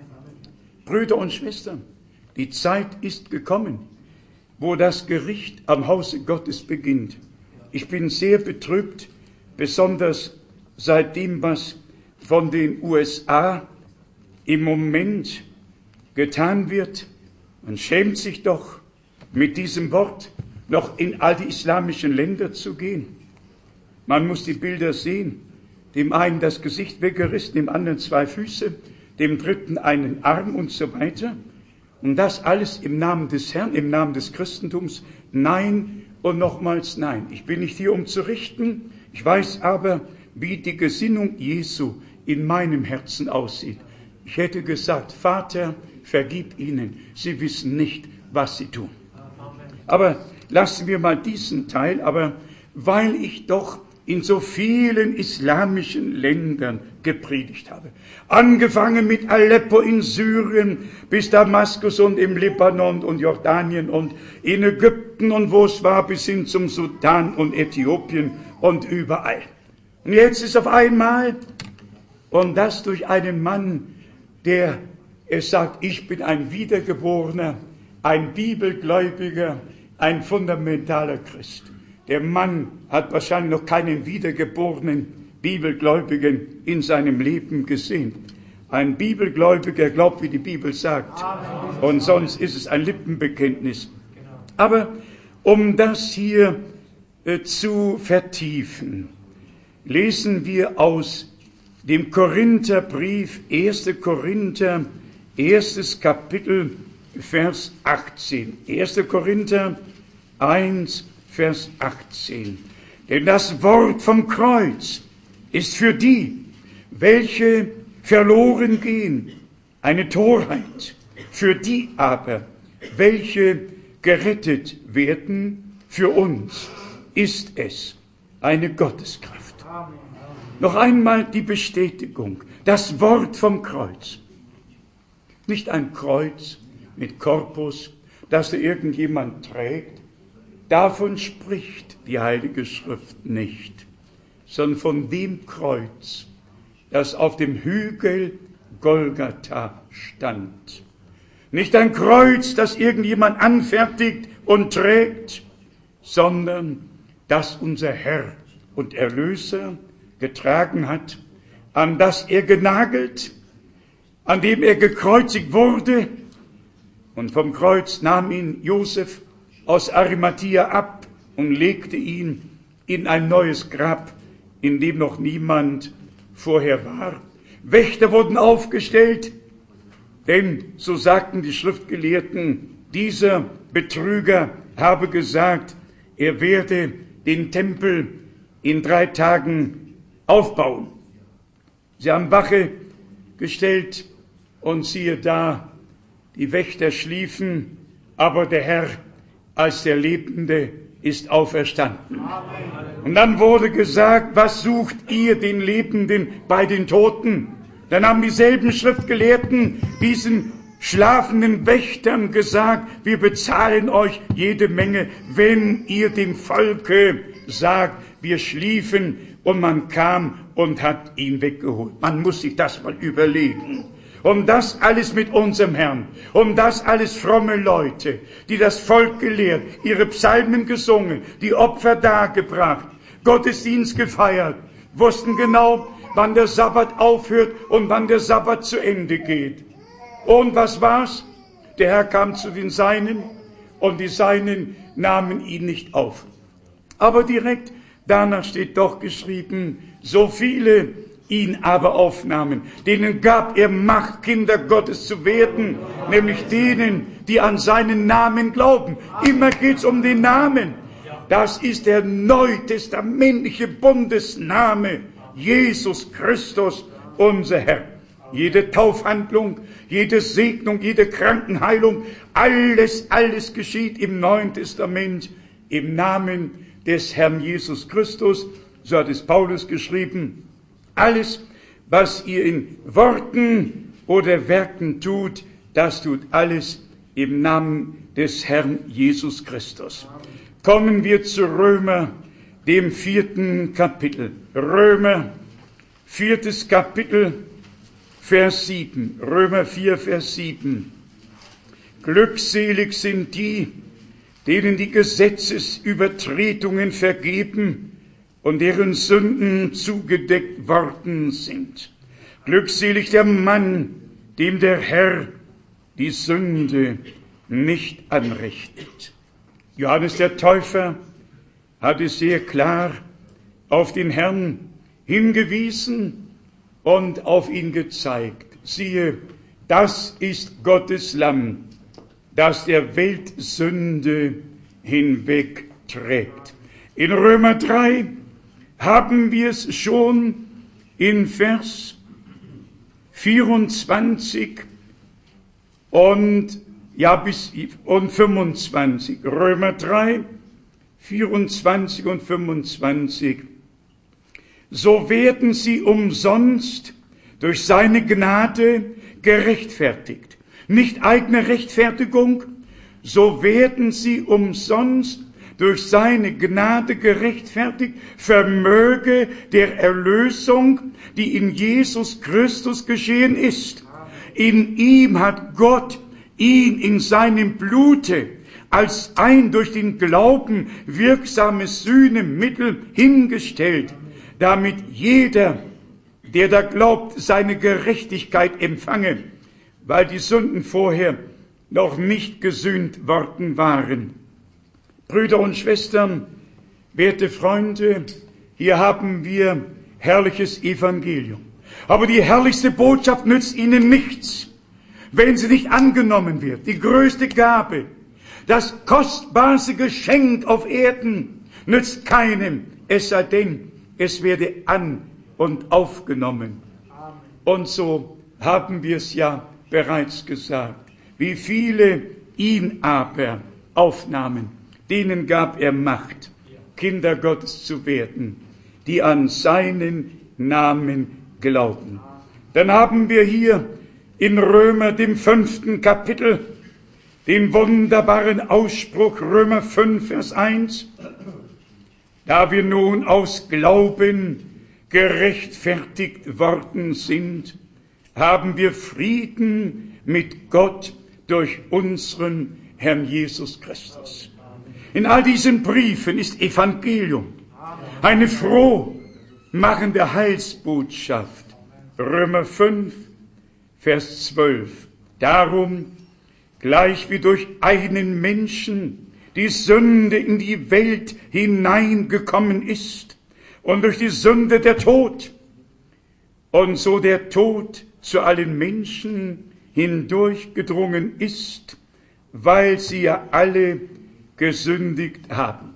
Brüder und Schwestern, die Zeit ist gekommen, wo das Gericht am Hause Gottes beginnt. Ich bin sehr betrübt, besonders seit dem, was von den USA im Moment getan wird. Man schämt sich doch, mit diesem Wort noch in all die islamischen Länder zu gehen. Man muss die Bilder sehen. Dem einen das Gesicht weggerissen, dem anderen 2 Füße, dem dritten einen Arm und so weiter. Und das alles im Namen des Herrn, im Namen des Christentums. Nein und nochmals nein. Ich bin nicht hier, um zu richten. Ich weiß aber, wie die Gesinnung Jesu in meinem Herzen aussieht. Ich hätte gesagt, Vater, vergib ihnen. Sie wissen nicht, was sie tun. Aber lassen wir mal diesen Teil. Aber weil ich doch in so vielen islamischen Ländern gepredigt habe. Angefangen mit Aleppo in Syrien bis Damaskus und im Libanon und Jordanien und in Ägypten und wo es war bis hin zum Sudan und Äthiopien und überall. Und jetzt ist auf einmal, und das durch einen Mann, der es sagt, ich bin ein Wiedergeborener, ein Bibelgläubiger, ein fundamentaler Christ. Der Mann hat wahrscheinlich noch keinen wiedergeborenen Bibelgläubigen in seinem Leben gesehen. Ein Bibelgläubiger glaubt, wie die Bibel sagt. Und sonst ist es ein Lippenbekenntnis. Aber um das hier zu vertiefen, lesen wir aus dem Korintherbrief, 1. Korinther, 1. Kapitel, Vers 18. 1. Korinther 1, Vers 18. Denn das Wort vom Kreuz ist für die, welche verloren gehen, eine Torheit. Für die aber, welche gerettet werden, für uns ist es eine Gotteskraft. Noch einmal die Bestätigung, das Wort vom Kreuz. Nicht ein Kreuz mit Korpus, das da irgendjemand trägt. Davon spricht die Heilige Schrift nicht, sondern von dem Kreuz, das auf dem Hügel Golgatha stand. Nicht ein Kreuz, das irgendjemand anfertigt und trägt, sondern das unser Herr und Erlöser getragen hat, an das er genagelt, an dem er gekreuzigt wurde, und vom Kreuz nahm ihn Josef aus Arimathea ab und legte ihn in ein neues Grab, in dem noch niemand vorher war. Wächter wurden aufgestellt, denn, so sagten die Schriftgelehrten, dieser Betrüger habe gesagt, er werde den Tempel in 3 Tagen aufbauen. Sie haben Wache gestellt und siehe da, die Wächter schliefen, aber der Herr als der Lebende ist auferstanden. Und dann wurde gesagt, was sucht ihr den Lebenden bei den Toten? Dann haben dieselben Schriftgelehrten diesen schlafenden Wächtern gesagt, wir bezahlen euch jede Menge, wenn ihr dem Volke sagt, wir schliefen, und man kam und hat ihn weggeholt. Man muss sich das mal überlegen. Und das alles mit unserem Herrn. Und das alles fromme Leute, die das Volk gelehrt, ihre Psalmen gesungen, die Opfer dargebracht, Gottesdienst gefeiert, wussten genau, wann der Sabbat aufhört und wann der Sabbat zu Ende geht. Und was war's? Der Herr kam zu den Seinen und die Seinen nahmen ihn nicht auf. Aber direkt danach steht doch geschrieben, so viele ihn aber aufnahmen, denen gab er Macht, Kinder Gottes zu werden, nämlich denen, die an seinen Namen glauben. Immer geht's um den Namen. Das ist der neutestamentliche Bundesname, Jesus Christus, unser Herr. Jede Taufhandlung, jede Segnung, jede Krankenheilung, alles geschieht im Neuen Testament im Namen des Herrn Jesus Christus. So hat es Paulus geschrieben. Alles, was ihr in Worten oder Werken tut, das tut alles im Namen des Herrn Jesus Christus. Kommen wir zu Römer, dem 4. Kapitel. Römer, 4. Kapitel, Vers 7. Römer 4, Vers 7. Glückselig sind die, denen die Gesetzesübertretungen vergeben und deren Sünden zugedeckt worden sind. Glückselig der Mann, dem der Herr die Sünde nicht anrechnet. Johannes der Täufer hat es sehr klar auf den Herrn hingewiesen und auf ihn gezeigt. Siehe, das ist Gottes Lamm, das der Welt Sünde hinwegträgt. In Römer 3 haben wir es schon in Vers 24 und 25. Römer 3, 24 und 25. So werden sie umsonst durch seine Gnade gerechtfertigt. Nicht eigene Rechtfertigung, so werden sie umsonst durch seine Gnade gerechtfertigt, vermöge der Erlösung, die in Jesus Christus geschehen ist. In ihm hat Gott ihn in seinem Blute als ein durch den Glauben wirksames Sühnemittel hingestellt, damit jeder, der da glaubt, seine Gerechtigkeit empfange, weil die Sünden vorher noch nicht gesühnt worden waren. Brüder und Schwestern, werte Freunde, hier haben wir herrliches Evangelium. Aber die herrlichste Botschaft nützt ihnen nichts, wenn sie nicht angenommen wird. Die größte Gabe, das kostbarste Geschenk auf Erden nützt keinem, es sei denn, es werde an- und aufgenommen. Und so haben wir es ja bereits gesagt. Wie viele ihn aber aufnahmen, denen gab er Macht, Kinder Gottes zu werden, die an seinen Namen glauben. Dann haben wir hier in Römer, dem 5. Kapitel, den wunderbaren Ausspruch, Römer 5, Vers 1. Da wir nun aus Glauben gerechtfertigt worden sind, haben wir Frieden mit Gott durch unseren Herrn Jesus Christus. In all diesen Briefen ist Evangelium, eine frohmachende Heilsbotschaft. Römer 5, Vers 12. Darum, gleich wie durch einen Menschen die Sünde in die Welt hineingekommen ist und durch die Sünde der Tod, und so der Tod zu allen Menschen hindurchgedrungen ist, weil sie ja alle gesündigt haben.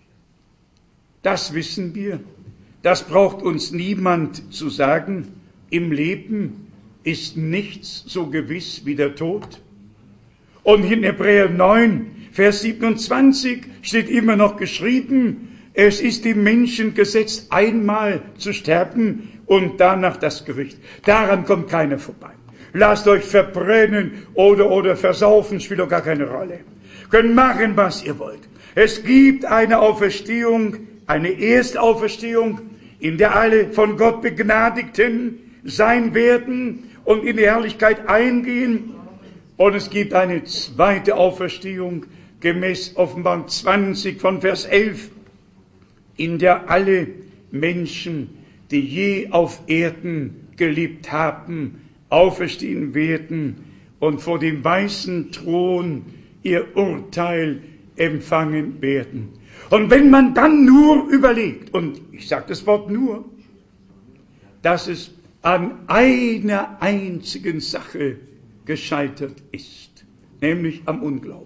Das wissen wir, das braucht uns niemand zu sagen. Im Leben ist nichts so gewiss wie der Tod. Und in Hebräer 9, Vers 27 steht immer noch geschrieben, es ist dem Menschen gesetzt, einmal zu sterben und danach das Gericht. Daran kommt keiner vorbei. Lasst euch verbrennen oder versaufen, spielt doch gar keine Rolle. Könnt machen, was ihr wollt. Es gibt eine Auferstehung, eine Erstauferstehung, in der alle von Gott Begnadigten sein werden und in die Herrlichkeit eingehen. Und es gibt eine zweite Auferstehung, gemäß Offenbarung 20 von Vers 11, in der alle Menschen, die je auf Erden gelebt haben, auferstehen werden und vor dem weißen Thron ihr Urteil empfangen werden. Und wenn man dann nur überlegt, und ich sage das Wort nur, dass es an einer einzigen Sache gescheitert ist, nämlich am Unglauben.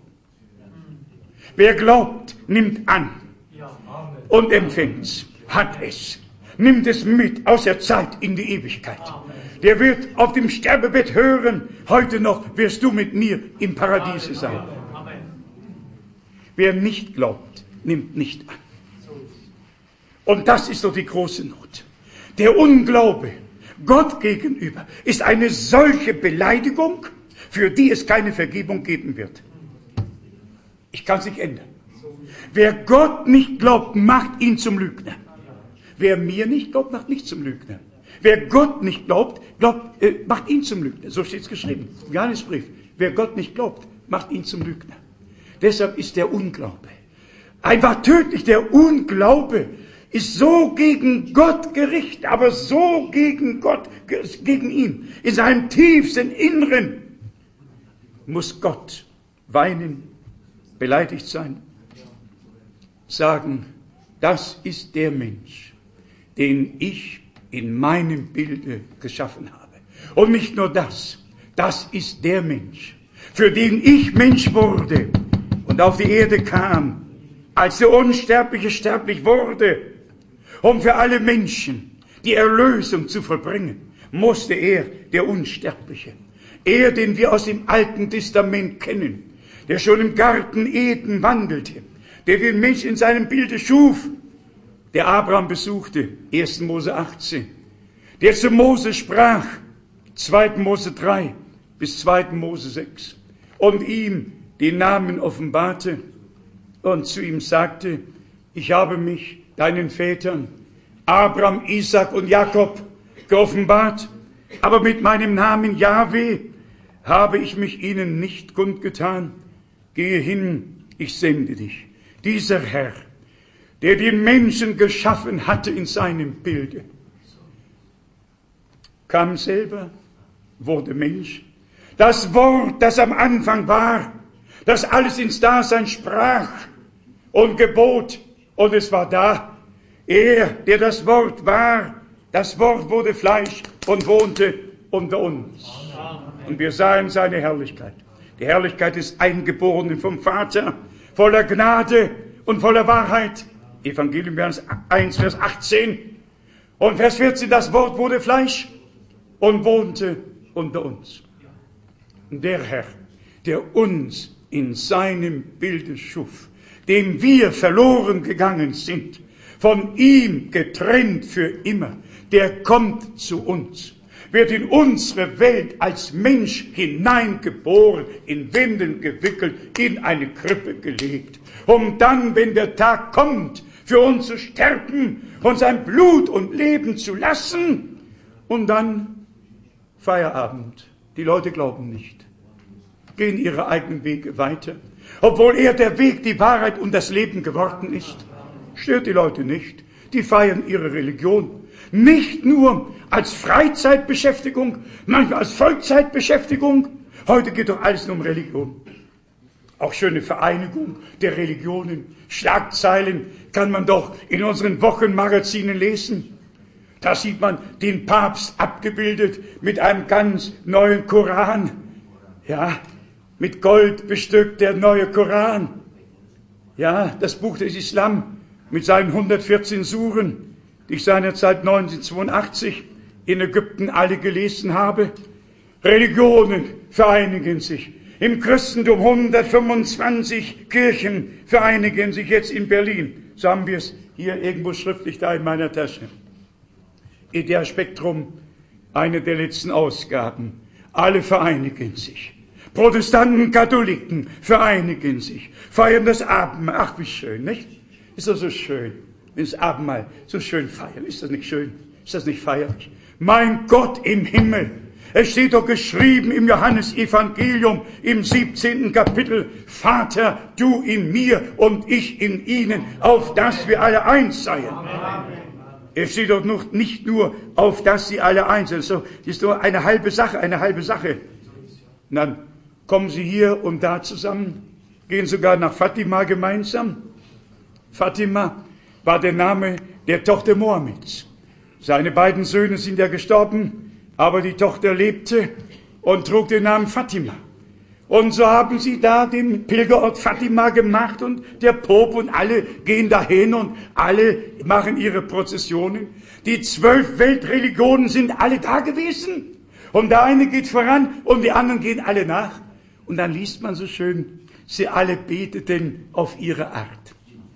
Wer glaubt, nimmt an und empfängt, hat es, nimmt es mit aus der Zeit in die Ewigkeit. Der wird auf dem Sterbebett hören, heute noch wirst du mit mir im Paradiese sein. Wer nicht glaubt, nimmt nicht an. Und das ist doch die große Not. Der Unglaube Gott gegenüber ist eine solche Beleidigung, für die es keine Vergebung geben wird. Ich kann es nicht ändern. Wer Gott nicht glaubt, macht ihn zum Lügner. Wer mir nicht glaubt, macht mich zum Lügner. Wer Gott nicht glaubt, macht ihn zum Lügner. So steht es geschrieben im Johannesbrief. Wer Gott nicht glaubt, macht ihn zum Lügner. Deshalb ist der Unglaube einfach tödlich. Der Unglaube ist so gegen Gott gerichtet, aber so gegen Gott, gegen ihn. In seinem tiefsten Inneren muss Gott weinen, beleidigt sein, sagen, das ist der Mensch, den ich in meinem Bilde geschaffen habe. Und nicht nur das, das ist der Mensch, für den ich Mensch wurde und auf die Erde kam, als der Unsterbliche sterblich wurde, um für alle Menschen die Erlösung zu vollbringen, musste er, der Unsterbliche, er, den wir aus dem Alten Testament kennen, der schon im Garten Eden wandelte, der den Menschen in seinem Bilde schuf, der Abraham besuchte, 1. Mose 18, der zu Mose sprach, 2. Mose 3 bis 2. Mose 6 und ihm die Namen offenbarte und zu ihm sagte, ich habe mich deinen Vätern, Abraham, Isaak und Jakob, geoffenbart, aber mit meinem Namen Jahwe habe ich mich ihnen nicht kundgetan. Gehe hin, ich sende dich. Dieser Herr, der den Menschen geschaffen hatte in seinem Bilde, kam selber, wurde Mensch. Das Wort, das am Anfang war, das alles ins Dasein sprach und gebot, und es war da. Er, der das Wort war, das Wort wurde Fleisch und wohnte unter uns. Und wir sahen seine Herrlichkeit. Die Herrlichkeit des Eingeborenen vom Vater, voller Gnade und voller Wahrheit. Evangelium 1, Vers 18 und Vers 14, das Wort wurde Fleisch und wohnte unter uns. Der Herr, der uns in seinem Bilde schuf, dem wir verloren gegangen sind, von ihm getrennt für immer, der kommt zu uns, wird in unsere Welt als Mensch hineingeboren, in Windeln gewickelt, in eine Krippe gelegt, um dann, wenn der Tag kommt, für uns zu sterben und sein Blut und Leben zu lassen und dann Feierabend. Die Leute glauben nicht, gehen ihre eigenen Wege weiter, obwohl er der Weg, die Wahrheit und das Leben geworden ist. Stört die Leute nicht, die feiern ihre Religion. Nicht nur als Freizeitbeschäftigung, manchmal als Vollzeitbeschäftigung. Heute geht doch alles nur um Religion. Auch schöne Vereinigung der Religionen. Schlagzeilen kann man doch in unseren Wochenmagazinen lesen. Da sieht man den Papst abgebildet mit einem ganz neuen Koran. Ja, mit Gold bestückt der neue Koran. Ja, das Buch des Islam mit seinen 114 Suren, die ich seinerzeit 1982 in Ägypten alle gelesen habe. Religionen vereinigen sich. Im Christentum 125 Kirchen vereinigen sich jetzt in Berlin. So haben wir es hier irgendwo schriftlich da in meiner Tasche. Idea Spektrum, eine der letzten Ausgaben. Alle vereinigen sich. Protestanten, Katholiken vereinigen sich, feiern das Abendmahl. Ach, wie schön, nicht? Ist das so schön, wenn das Abendmahl so schön feiern? Ist das nicht schön? Ist das nicht feierlich? Mein Gott im Himmel! Es steht doch geschrieben im Johannesevangelium im 17. Kapitel, Vater, du in mir und ich in ihnen, auf dass wir alle eins seien. Amen. Es steht doch nicht nur, auf dass sie alle eins sind. So, das ist nur eine halbe Sache. Und dann kommen sie hier und da zusammen, gehen sogar nach Fatima gemeinsam. Fatima war der Name der Tochter Mohammeds. Seine beiden Söhne sind ja gestorben, aber die Tochter lebte und trug den Namen Fatima. Und so haben sie da den Pilgerort Fatima gemacht und der Pope und alle gehen dahin und alle machen ihre Prozessionen. Die 12 Weltreligionen sind alle da gewesen. Und der eine geht voran und die anderen gehen alle nach. Und dann liest man so schön, sie alle beteten auf ihre Art.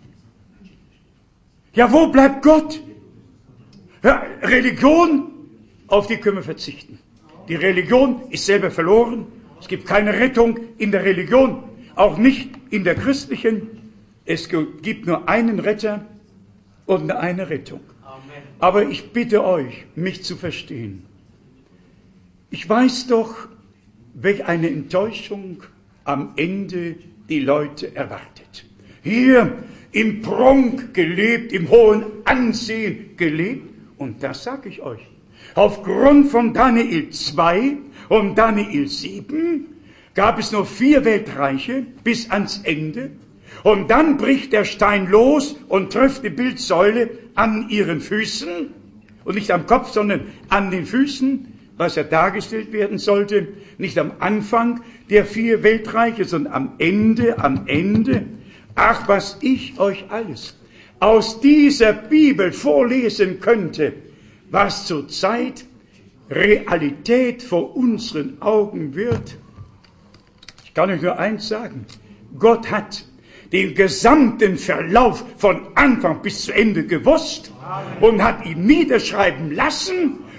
Ja, wo bleibt Gott? Ja, Religion, auf die können wir verzichten. Die Religion ist selber verloren. Es gibt keine Rettung in der Religion, auch nicht in der christlichen. Es gibt nur einen Retter und eine Rettung. Aber ich bitte euch, mich zu verstehen. Ich weiß doch, welch eine Enttäuschung am Ende die Leute erwartet. Hier im Prunk gelebt, im hohen Ansehen gelebt. Und das sage ich euch. Aufgrund von Daniel 2 und Daniel 7 gab es nur 4 Weltreiche bis ans Ende. Und dann bricht der Stein los und trifft die Bildsäule an ihren Füßen. Und nicht am Kopf, sondern an den Füßen, was ja dargestellt werden sollte. Nicht am Anfang der 4 Weltreiche, sondern am Ende. Ach, was ich euch alles aus dieser Bibel vorlesen könnte, was zurzeit Realität vor unseren Augen wird. Ich kann euch nur eins sagen. Gott hat den gesamten Verlauf von Anfang bis zu Ende gewusst und hat ihn niederschreiben lassen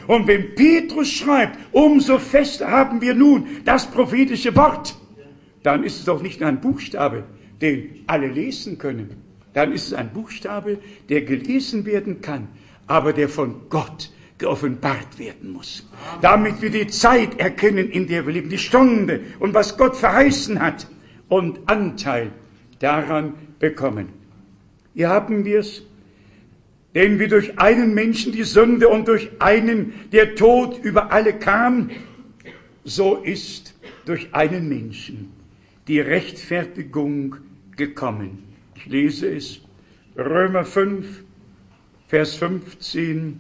Und wenn Petrus schreibt, umso fester haben wir nun das prophetische Wort, dann ist es doch nicht nur ein Buchstabe, den alle lesen können. Dann ist es ein Buchstabe, der gelesen werden kann, aber der von Gott geoffenbart werden muss. Damit wir die Zeit erkennen, in der wir leben, die Stunde und was Gott verheißen hat und Anteil daran bekommen. Hier haben wir es, denn wie durch einen Menschen die Sünde und durch einen der Tod über alle kam, so ist durch einen Menschen die Rechtfertigung gekommen. Ich lese es, Römer 5, Vers 15.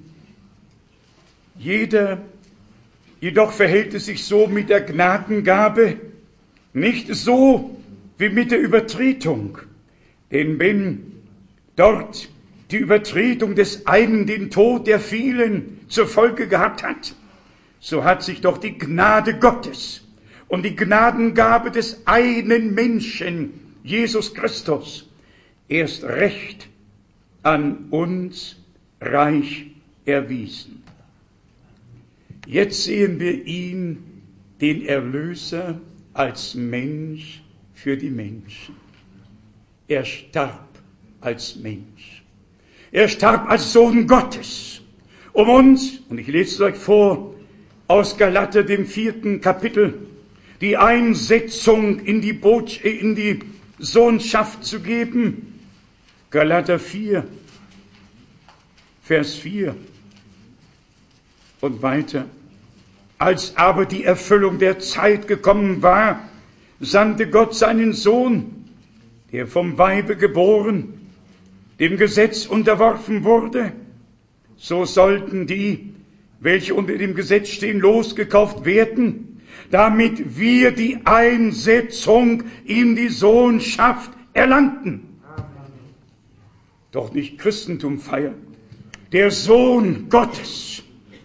Jedoch verhält es sich so mit der Gnadengabe, nicht so wie mit der Übertretung. Denn wenn dort die Übertretung des einen den Tod der vielen zur Folge gehabt hat, so hat sich doch die Gnade Gottes und die Gnadengabe des einen Menschen, Jesus Christus, erst recht an uns reich erwiesen. Jetzt sehen wir ihn, den Erlöser, als Mensch für die Menschen. Er starb als Mensch. Er starb als Sohn Gottes, um uns, und ich lese es euch vor, aus Galater, dem 4. Kapitel, die Einsetzung in die Sohnschaft zu geben. Galater 4, Vers 4 und weiter. Als aber die Erfüllung der Zeit gekommen war, sandte Gott seinen Sohn, der vom Weibe geboren, dem Gesetz unterworfen wurde. So sollten die, welche unter dem Gesetz stehen, losgekauft werden, damit wir die Einsetzung in die Sohnschaft erlangten. Doch nicht Christentum feiern. Der Sohn Gottes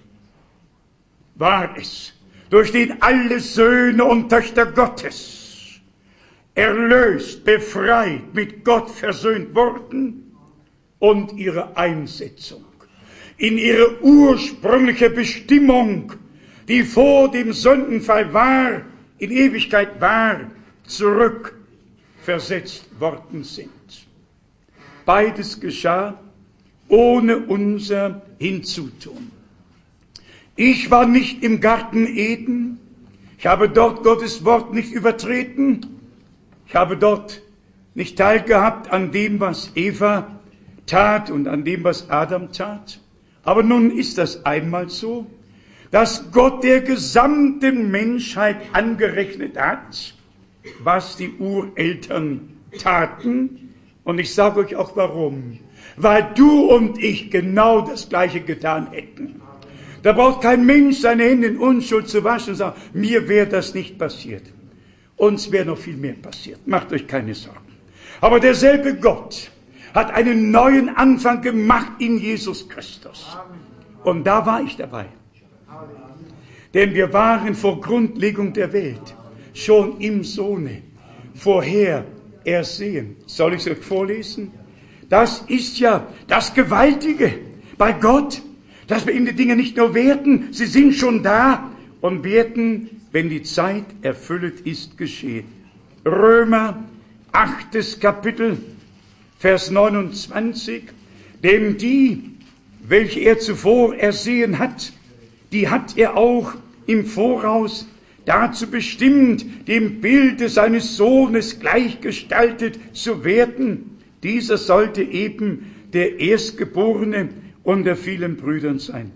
war es, durch den alle Söhne und Töchter Gottes erlöst, befreit, mit Gott versöhnt wurden und ihre Einsetzung in ihre ursprüngliche Bestimmung, die vor dem Sündenfall war, in Ewigkeit war, zurückversetzt worden sind. Beides geschah ohne unser Hinzutun. Ich war nicht im Garten Eden. Ich habe dort Gottes Wort nicht übertreten. Ich habe dort nicht teilgehabt an dem, was Eva tat und an dem, was Adam tat. Aber nun ist das einmal so, dass Gott der gesamten Menschheit angerechnet hat, was die Ureltern taten. Und ich sage euch auch warum. Weil du und ich genau das Gleiche getan hätten. Da braucht kein Mensch seine Hände in Unschuld zu waschen und sagen, mir wäre das nicht passiert. Uns wäre noch viel mehr passiert. Macht euch keine Sorgen. Aber derselbe Gott hat einen neuen Anfang gemacht in Jesus Christus. Und da war ich dabei. Denn wir waren vor Grundlegung der Welt schon im Sohne vorher ersehen. Soll ich es euch vorlesen? Das ist ja das Gewaltige bei Gott, dass wir ihm die Dinge nicht nur werten, sie sind schon da und werden, wenn die Zeit erfüllt ist, geschehen. Römer 8. Kapitel, Vers 29, denn die, welche er zuvor ersehen hat, die hat er auch im Voraus dazu bestimmt, dem Bilde seines Sohnes gleichgestaltet zu werden. Dieser sollte eben der Erstgeborene unter vielen Brüdern sein.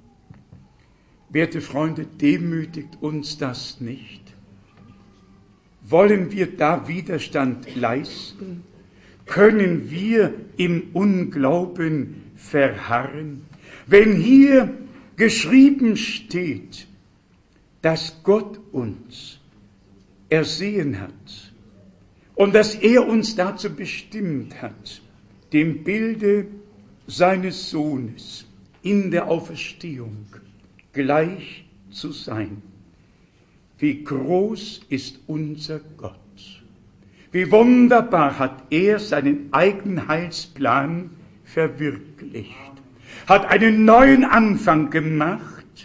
Werte Freunde, demütigt uns das nicht? Wollen wir da Widerstand leisten? Können wir im Unglauben verharren? Wenn hier geschrieben steht, dass Gott uns ersehen hat und dass er uns dazu bestimmt hat, dem Bilde seines Sohnes in der Auferstehung gleich zu sein. Wie groß ist unser Gott? Wie wunderbar hat er seinen eigenen Heilsplan verwirklicht, hat einen neuen Anfang gemacht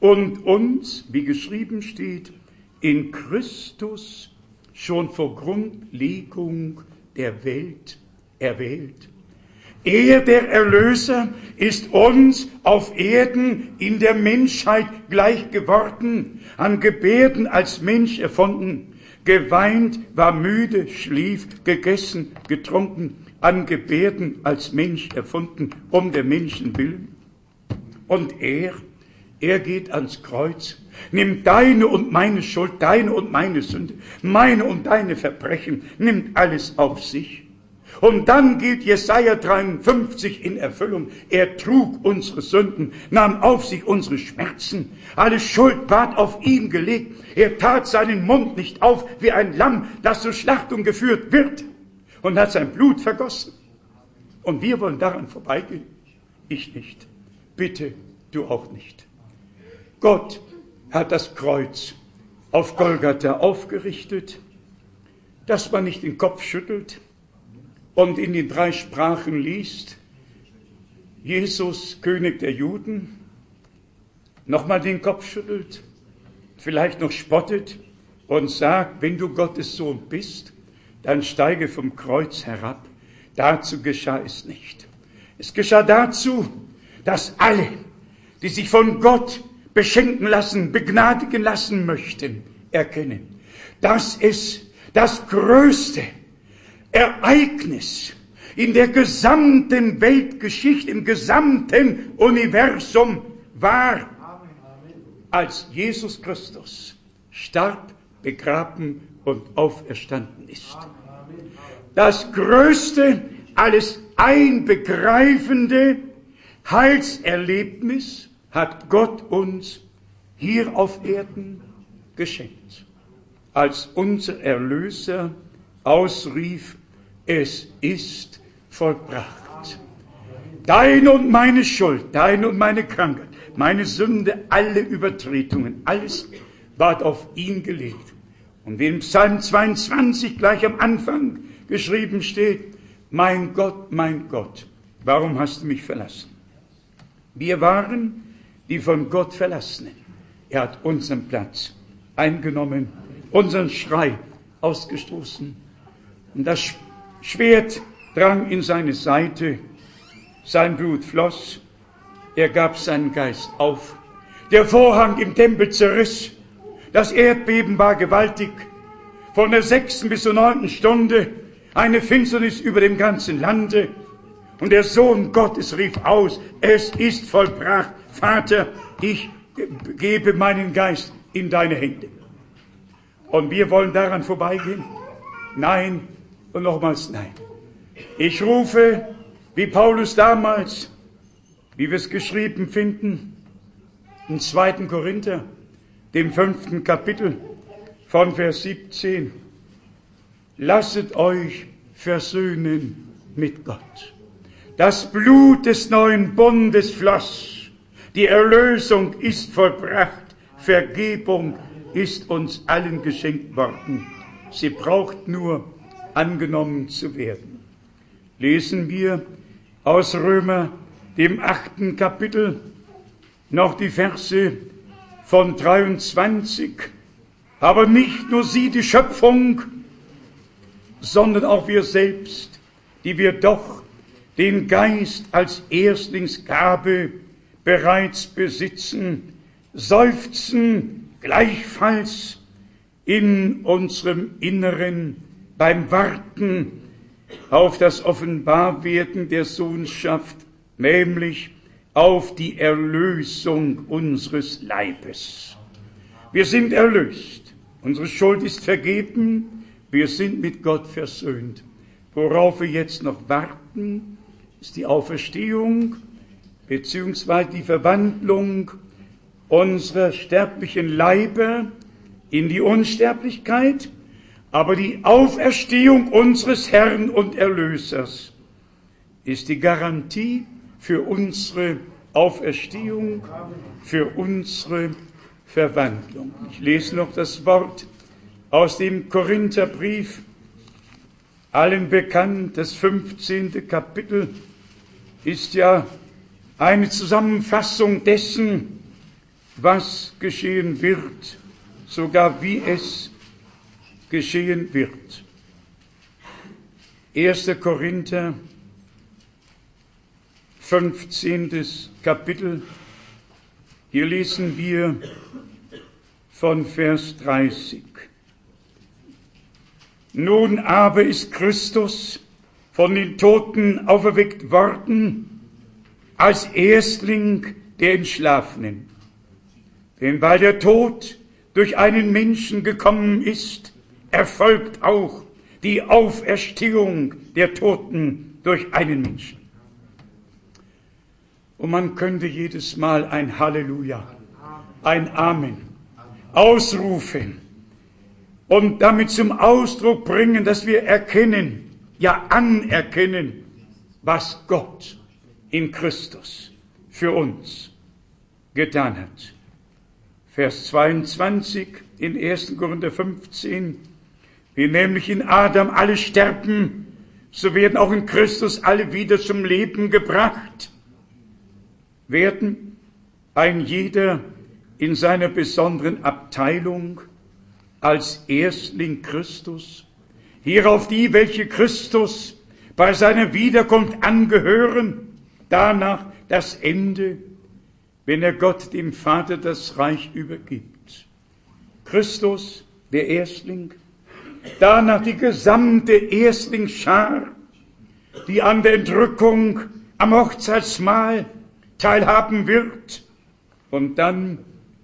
und uns, wie geschrieben steht, in Christus schon vor Grundlegung der Welt erwählt. Er, der Erlöser, ist uns auf Erden in der Menschheit gleich geworden, an Gebärden als Mensch erfunden, geweint, war müde, schlief, gegessen, getrunken, an Gebärden als Mensch erfunden, um der Menschen willen. Und er geht ans Kreuz, nimmt deine und meine Schuld, deine und meine Sünde, meine und deine Verbrechen, nimmt alles auf sich. Und dann geht Jesaja 53 in Erfüllung. Er trug unsere Sünden, nahm auf sich unsere Schmerzen. Alle Schuld ward auf ihn gelegt. Er tat seinen Mund nicht auf wie ein Lamm, das zur Schlachtung geführt wird, und hat sein Blut vergossen. Und wir wollen daran vorbeigehen? Ich nicht. Bitte, du auch nicht. Gott hat das Kreuz auf Golgatha aufgerichtet, dass man nicht den Kopf schüttelt und in den 3 Sprachen liest, Jesus, König der Juden, nochmal den Kopf schüttelt, vielleicht noch spottet und sagt, wenn du Gottes Sohn bist, dann steige vom Kreuz herab. Dazu geschah es nicht. Es geschah dazu, dass alle, die sich von Gott beschenken lassen, begnadigen lassen möchten, erkennen, dass es das größte Ereignis in der gesamten Weltgeschichte, im gesamten Universum war, als Jesus Christus starb, begraben und auferstanden ist. Das größte, alles einbegreifende Heilserlebnis hat Gott uns hier auf Erden geschenkt, als unser Erlöser ausrief, es ist vollbracht. Deine und meine Schuld, deine und meine Krankheit, meine Sünde, alle Übertretungen, alles ward auf ihn gelegt. Und wie im Psalm 22 gleich am Anfang geschrieben steht, mein Gott, warum hast du mich verlassen? Wir waren die von Gott Verlassenen. Er hat unseren Platz eingenommen, unseren Schrei ausgestoßen. Und das Schwert drang in seine Seite, sein Blut floss, er gab seinen Geist auf. Der Vorhang im Tempel zerriss, das Erdbeben war gewaltig. Von der 6. bis zur 9. Stunde eine Finsternis über dem ganzen Lande. Und der Sohn Gottes rief aus, es ist vollbracht. Vater, ich gebe meinen Geist in deine Hände. Und wir wollen daran vorbeigehen? Nein und nochmals nein. Ich rufe, wie Paulus damals, wie wir es geschrieben finden, im 2. Korinther, dem 5. Kapitel von Vers 17, lasset euch versöhnen mit Gott. Das Blut des neuen Bundes floss, die Erlösung ist vollbracht, Vergebung ist uns allen geschenkt worden. Sie braucht nur angenommen zu werden. Lesen wir aus Römer, dem 8. Kapitel, noch die Verse von 23. Aber nicht nur sie, die Schöpfung, sondern auch wir selbst, die wir doch den Geist als Erstlingsgabe bereits besitzen, seufzen gleichfalls in unserem Inneren beim Warten auf das Offenbarwerden der Sohnschaft, nämlich auf die Erlösung unseres Leibes. Wir sind erlöst, unsere Schuld ist vergeben, wir sind mit Gott versöhnt. Worauf wir jetzt noch warten, ist die Auferstehung beziehungsweise die Verwandlung unserer sterblichen Leiber in die Unsterblichkeit, aber die Auferstehung unseres Herrn und Erlösers ist die Garantie für unsere Auferstehung, für unsere Verwandlung. Ich lese noch das Wort aus dem Korintherbrief, allen bekannt, das 15. Kapitel ist ja eine Zusammenfassung dessen, was geschehen wird, sogar wie es geschehen wird. 1. Korinther, 15. Kapitel. Hier lesen wir von Vers 30. Nun aber ist Christus von den Toten auferweckt worden, als Erstling der Entschlafenen. Denn weil der Tod durch einen Menschen gekommen ist, erfolgt auch die Auferstehung der Toten durch einen Menschen. Und man könnte jedes Mal ein Halleluja, ein Amen ausrufen und damit zum Ausdruck bringen, dass wir erkennen, ja anerkennen, was Gott in Christus für uns getan hat. Vers 22 in 1. Korinther 15, wie nämlich in Adam alle sterben, so werden auch in Christus alle wieder zum Leben gebracht werden, ein jeder in seiner besonderen Abteilung als Erstling Christus, hierauf die, welche Christus bei seiner Wiederkunft angehören, danach das Ende, wenn er Gott dem Vater das Reich übergibt. Christus, der Erstling, danach die gesamte Erstlingsschar, die an der Entrückung am Hochzeitsmahl teilhaben wird, und dann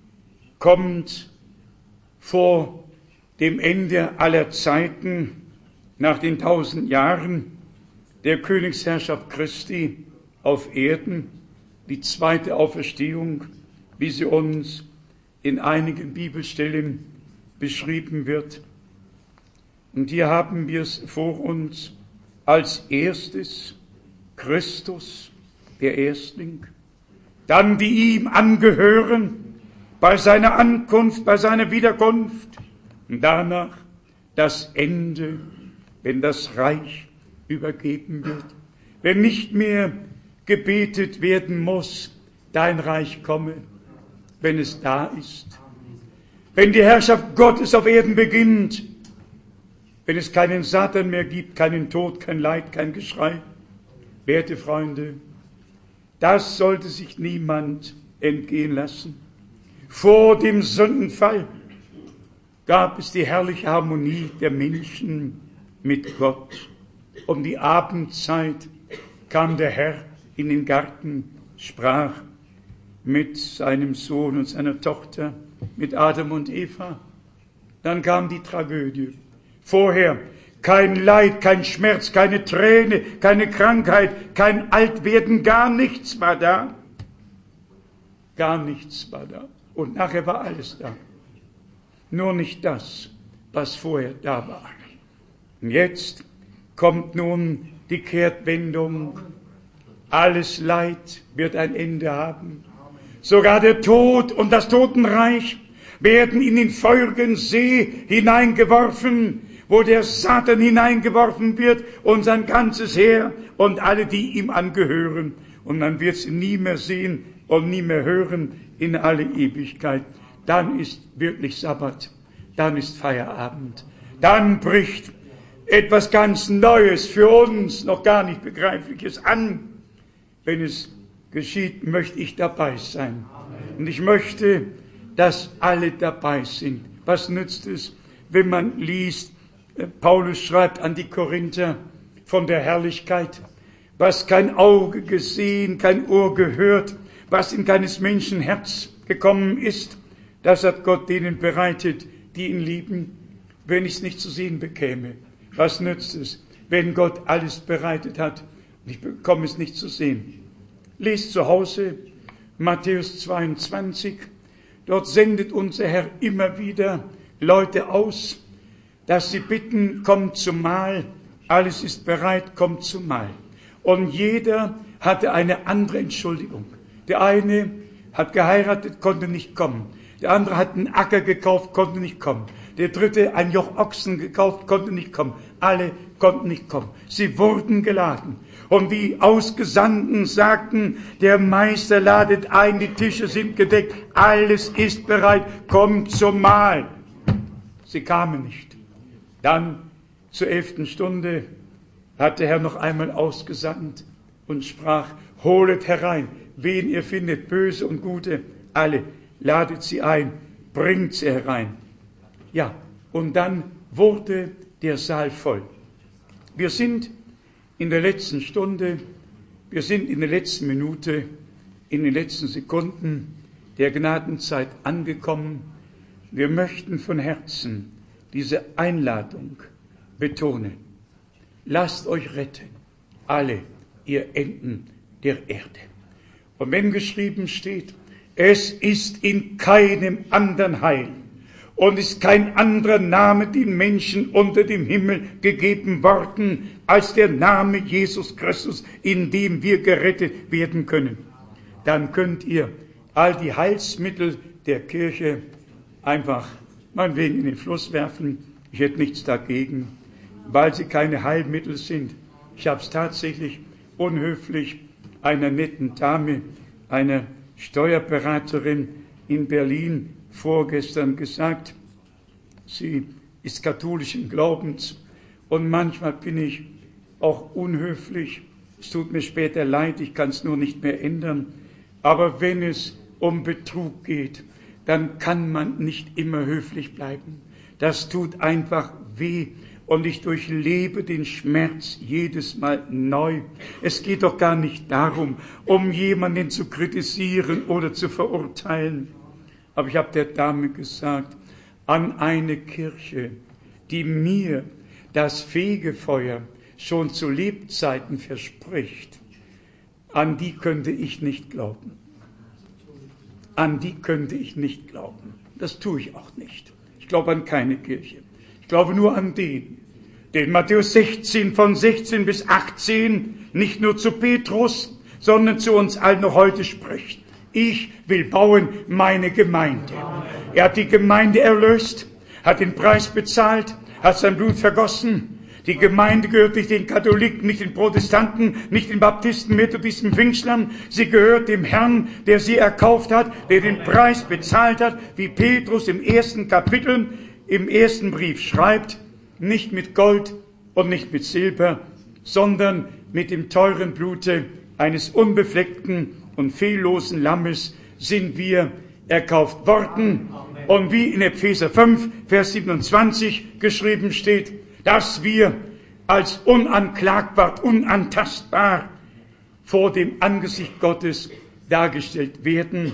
kommt vor dem Ende aller Zeiten, nach den 1000 Jahren der Königsherrschaft Christi auf Erden, die zweite Auferstehung, wie sie uns in einigen Bibelstellen beschrieben wird. Und hier haben wir es vor uns als erstes Christus, der Erstling, dann die ihm angehören bei seiner Ankunft, bei seiner Wiederkunft, und danach das Ende, wenn das Reich übergeben wird, wenn nicht mehr gebetet werden muss, dein Reich komme, wenn es da ist, wenn die Herrschaft Gottes auf Erden beginnt, wenn es keinen Satan mehr gibt, keinen Tod, kein Leid, kein Geschrei. Werte Freunde, das sollte sich niemand entgehen lassen. Vor dem Sündenfall gab es die herrliche Harmonie der Menschen mit Gott. Um die Abendzeit kam der Herr in den Garten, sprach mit seinem Sohn und seiner Tochter, mit Adam und Eva. Dann kam die Tragödie. Vorher kein Leid, kein Schmerz, keine Träne, keine Krankheit, kein Altwerden, gar nichts war da. Gar nichts war da. Und nachher war alles da. Nur nicht das, was vorher da war. Und jetzt kommt nun die Kehrtwendung. Alles Leid wird ein Ende haben. Sogar der Tod und das Totenreich werden in den feurigen See hineingeworfen, wo der Satan hineingeworfen wird und sein ganzes Heer und alle, die ihm angehören. Und man wird sie nie mehr sehen und nie mehr hören in alle Ewigkeit. Dann ist wirklich Sabbat, dann ist Feierabend, dann bricht etwas ganz Neues, für uns noch gar nicht Begreifliches an. Wenn es geschieht, möchte ich dabei sein. Und ich möchte, dass alle dabei sind. Was nützt es, wenn man liest, Paulus schreibt an die Korinther von der Herrlichkeit, was kein Auge gesehen, kein Ohr gehört, was in keines Menschen Herz gekommen ist, das hat Gott denen bereitet, die ihn lieben. Wenn ich es nicht zu sehen bekäme, was nützt es, wenn Gott alles bereitet hat und ich bekomme es nicht zu sehen? Lest zu Hause Matthäus 22, dort sendet unser Herr immer wieder Leute aus, dass sie bitten, kommt zum Mahl, alles ist bereit, kommt zum Mahl. Und jeder hatte eine andere Entschuldigung. Der eine hat geheiratet, konnte nicht kommen. Der andere hat einen Acker gekauft, konnte nicht kommen. Der dritte ein Joch Ochsen gekauft, konnte nicht kommen. Alle konnten nicht kommen. Sie wurden geladen. Und die Ausgesandten sagten, der Meister ladet ein, die Tische sind gedeckt, alles ist bereit, kommt zum Mahl. Sie kamen nicht. Dann zur 11. Stunde hat der Herr noch einmal ausgesandt und sprach, holet herein, wen ihr findet, böse und gute, alle, ladet sie ein, bringt sie herein. Ja, und dann wurde der Saal voll. Wir sind in der letzten Stunde, wir sind in der letzten Minute, in den letzten Sekunden der Gnadenzeit angekommen. Wir möchten von Herzen diese Einladung betonen. Lasst euch retten, alle ihr Enden der Erde. Und wenn geschrieben steht, es ist in keinem anderen Heil und ist kein anderer Name den Menschen unter dem Himmel gegeben worden, als der Name Jesus Christus, in dem wir gerettet werden können. Dann könnt ihr all die Heilsmittel der Kirche einfach meinetwegen in den Fluss werfen. Ich hätte nichts dagegen, weil sie keine Heilmittel sind. Ich habe es tatsächlich unhöflich einer netten Dame, einer Steuerberaterin in Berlin vorgestern gesagt. Sie ist katholischen Glaubens und manchmal bin ich auch unhöflich. Es tut mir später leid, ich kann es nur nicht mehr ändern. Aber wenn es um Betrug geht, dann kann man nicht immer höflich bleiben. Das tut einfach weh. Und ich durchlebe den Schmerz jedes Mal neu. Es geht doch gar nicht darum, um jemanden zu kritisieren oder zu verurteilen. Aber ich habe der Dame gesagt, an eine Kirche, die mir das Fegefeuer schon zu Lebzeiten verspricht, an die könnte ich nicht glauben. An die könnte ich nicht glauben. Das tue ich auch nicht. Ich glaube an keine Kirche. Ich glaube nur an den Matthäus 16 von 16 bis 18 nicht nur zu Petrus, sondern zu uns allen noch heute spricht. Ich will bauen meine Gemeinde. Er hat die Gemeinde erlöst, hat den Preis bezahlt, hat sein Blut vergossen. Die Gemeinde gehört nicht den Katholiken, nicht den Protestanten, nicht den Baptisten, Methodisten, Pfingstlern. Sie gehört dem Herrn, der sie erkauft hat, der den Preis bezahlt hat, wie Petrus im 1. Kapitel, im 1. Brief schreibt, nicht mit Gold und nicht mit Silber, sondern mit dem teuren Blute eines unbefleckten und fehllosen Lammes sind wir erkauft worden. Und wie in Epheser 5, Vers 27 geschrieben steht, dass wir als unanklagbar, unantastbar vor dem Angesicht Gottes dargestellt werden.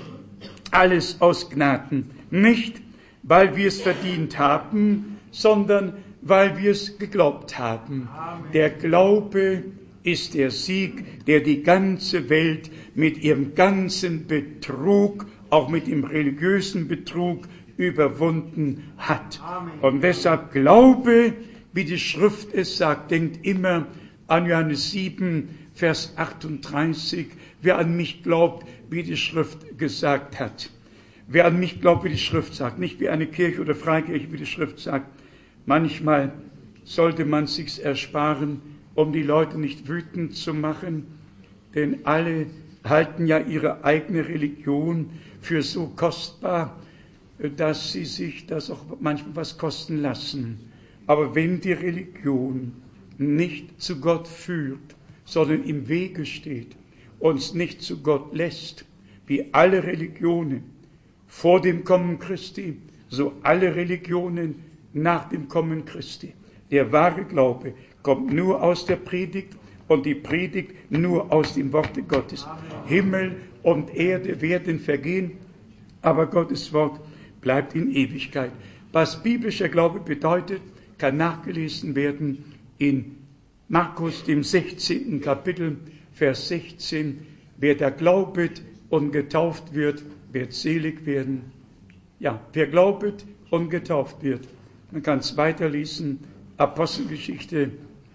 Alles aus Gnaden. Nicht, weil wir es verdient haben, sondern weil wir es geglaubt haben. Der Glaube ist der Sieg, der die ganze Welt mit ihrem ganzen Betrug, auch mit dem religiösen Betrug, überwunden hat. Und deshalb Glaube, wie die Schrift es sagt, denkt immer an Johannes 7, Vers 38. Wer an mich glaubt, wie die Schrift gesagt hat. Wer an mich glaubt, wie die Schrift sagt. Nicht wie eine Kirche oder Freikirche, wie die Schrift sagt. Manchmal sollte man sich's ersparen, um die Leute nicht wütend zu machen, denn alle halten ja ihre eigene Religion für so kostbar, dass sie sich das auch manchmal was kosten lassen. Aber wenn die Religion nicht zu Gott führt, sondern im Wege steht, uns nicht zu Gott lässt, wie alle Religionen vor dem Kommen Christi, so alle Religionen nach dem Kommen Christi. Der wahre Glaube kommt nur aus der Predigt und die Predigt nur aus dem Worte Gottes. Himmel und Erde werden vergehen, aber Gottes Wort bleibt in Ewigkeit. Was biblischer Glaube bedeutet, kann nachgelesen werden in Markus, dem 16. Kapitel, Vers 16. Wer da glaubet und getauft wird, wird selig werden. Ja, wer glaubet und getauft wird. Man kann es weiterlesen, Apostelgeschichte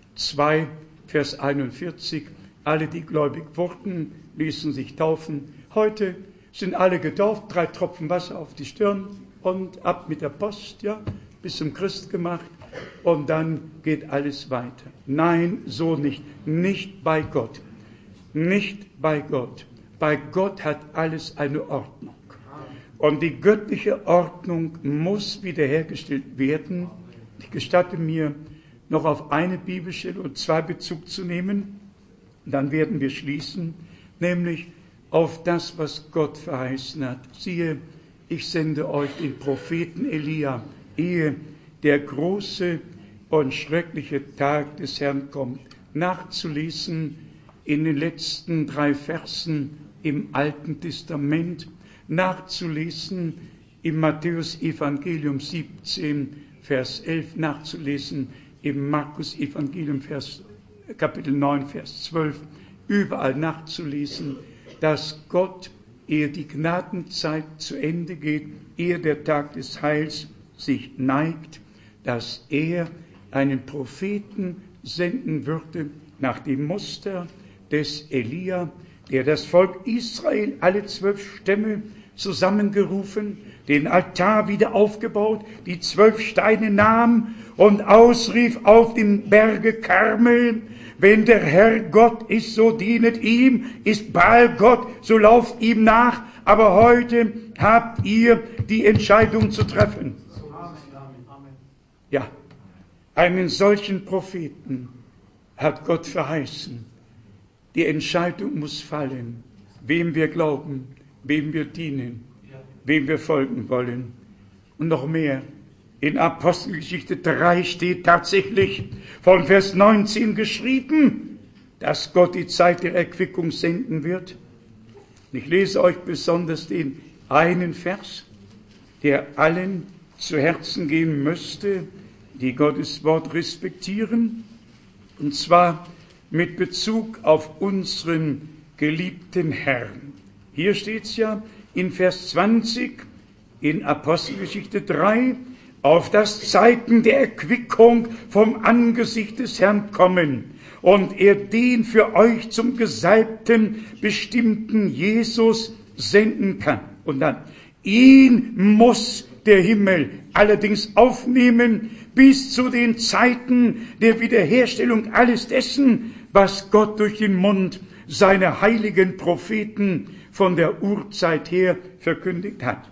2, Vers 41. Alle, die gläubig wurden, ließen sich taufen. Heute sind alle getauft, 3 Tropfen Wasser auf die Stirn und ab mit der Post, ja, bis zum Christ gemacht. und dann geht alles weiter. Nein, so nicht. Nicht bei Gott. Nicht bei Gott. Bei Gott hat alles eine Ordnung. Und die göttliche Ordnung muss wiederhergestellt werden. Ich gestatte mir, noch auf eine Bibelstelle und zwei Bezug zu nehmen. Dann werden wir schließen, nämlich auf das, was Gott verheißen hat. Siehe, ich sende euch den Propheten Elia, ehe der große und schreckliche Tag des Herrn kommt. Nachzulesen in den letzten 3 Versen im Alten Testament, nachzulesen im Matthäus-Evangelium 17, Vers 11, nachzulesen im Markus-Evangelium Kapitel 9, Vers 12, überall nachzulesen, dass Gott, ehe die Gnadenzeit zu Ende geht, ehe der Tag des Heils sich neigt, dass er einen Propheten senden würde nach dem Muster des Elia, der das Volk Israel, alle 12 Stämme zusammengerufen, den Altar wieder aufgebaut, die 12 Steine nahm und ausrief auf dem Berge Karmel: Wenn der Herr Gott ist, so dienet ihm, ist Baal Gott, so lauft ihm nach, aber heute habt ihr die Entscheidung zu treffen. Ja, einen solchen Propheten hat Gott verheißen. Die Entscheidung muss fallen, wem wir glauben, wem wir dienen, wem wir folgen wollen. Und noch mehr, in Apostelgeschichte 3 steht tatsächlich von Vers 19 geschrieben, dass Gott die Zeit der Erquickung senden wird. Ich lese euch besonders den einen Vers, der allen zu Herzen gehen müsste, die Gottes Wort respektieren, und zwar mit Bezug auf unseren geliebten Herrn. Hier steht es ja in Vers 20 in Apostelgeschichte 3, auf das Zeiten der Erquickung vom Angesicht des Herrn kommen und er den für euch zum Gesalbten bestimmten Jesus senden kann. Und dann, ihn muss der Himmel allerdings aufnehmen bis zu den Zeiten der Wiederherstellung alles dessen, was Gott durch den Mund seiner heiligen Propheten von der Urzeit her verkündigt hat.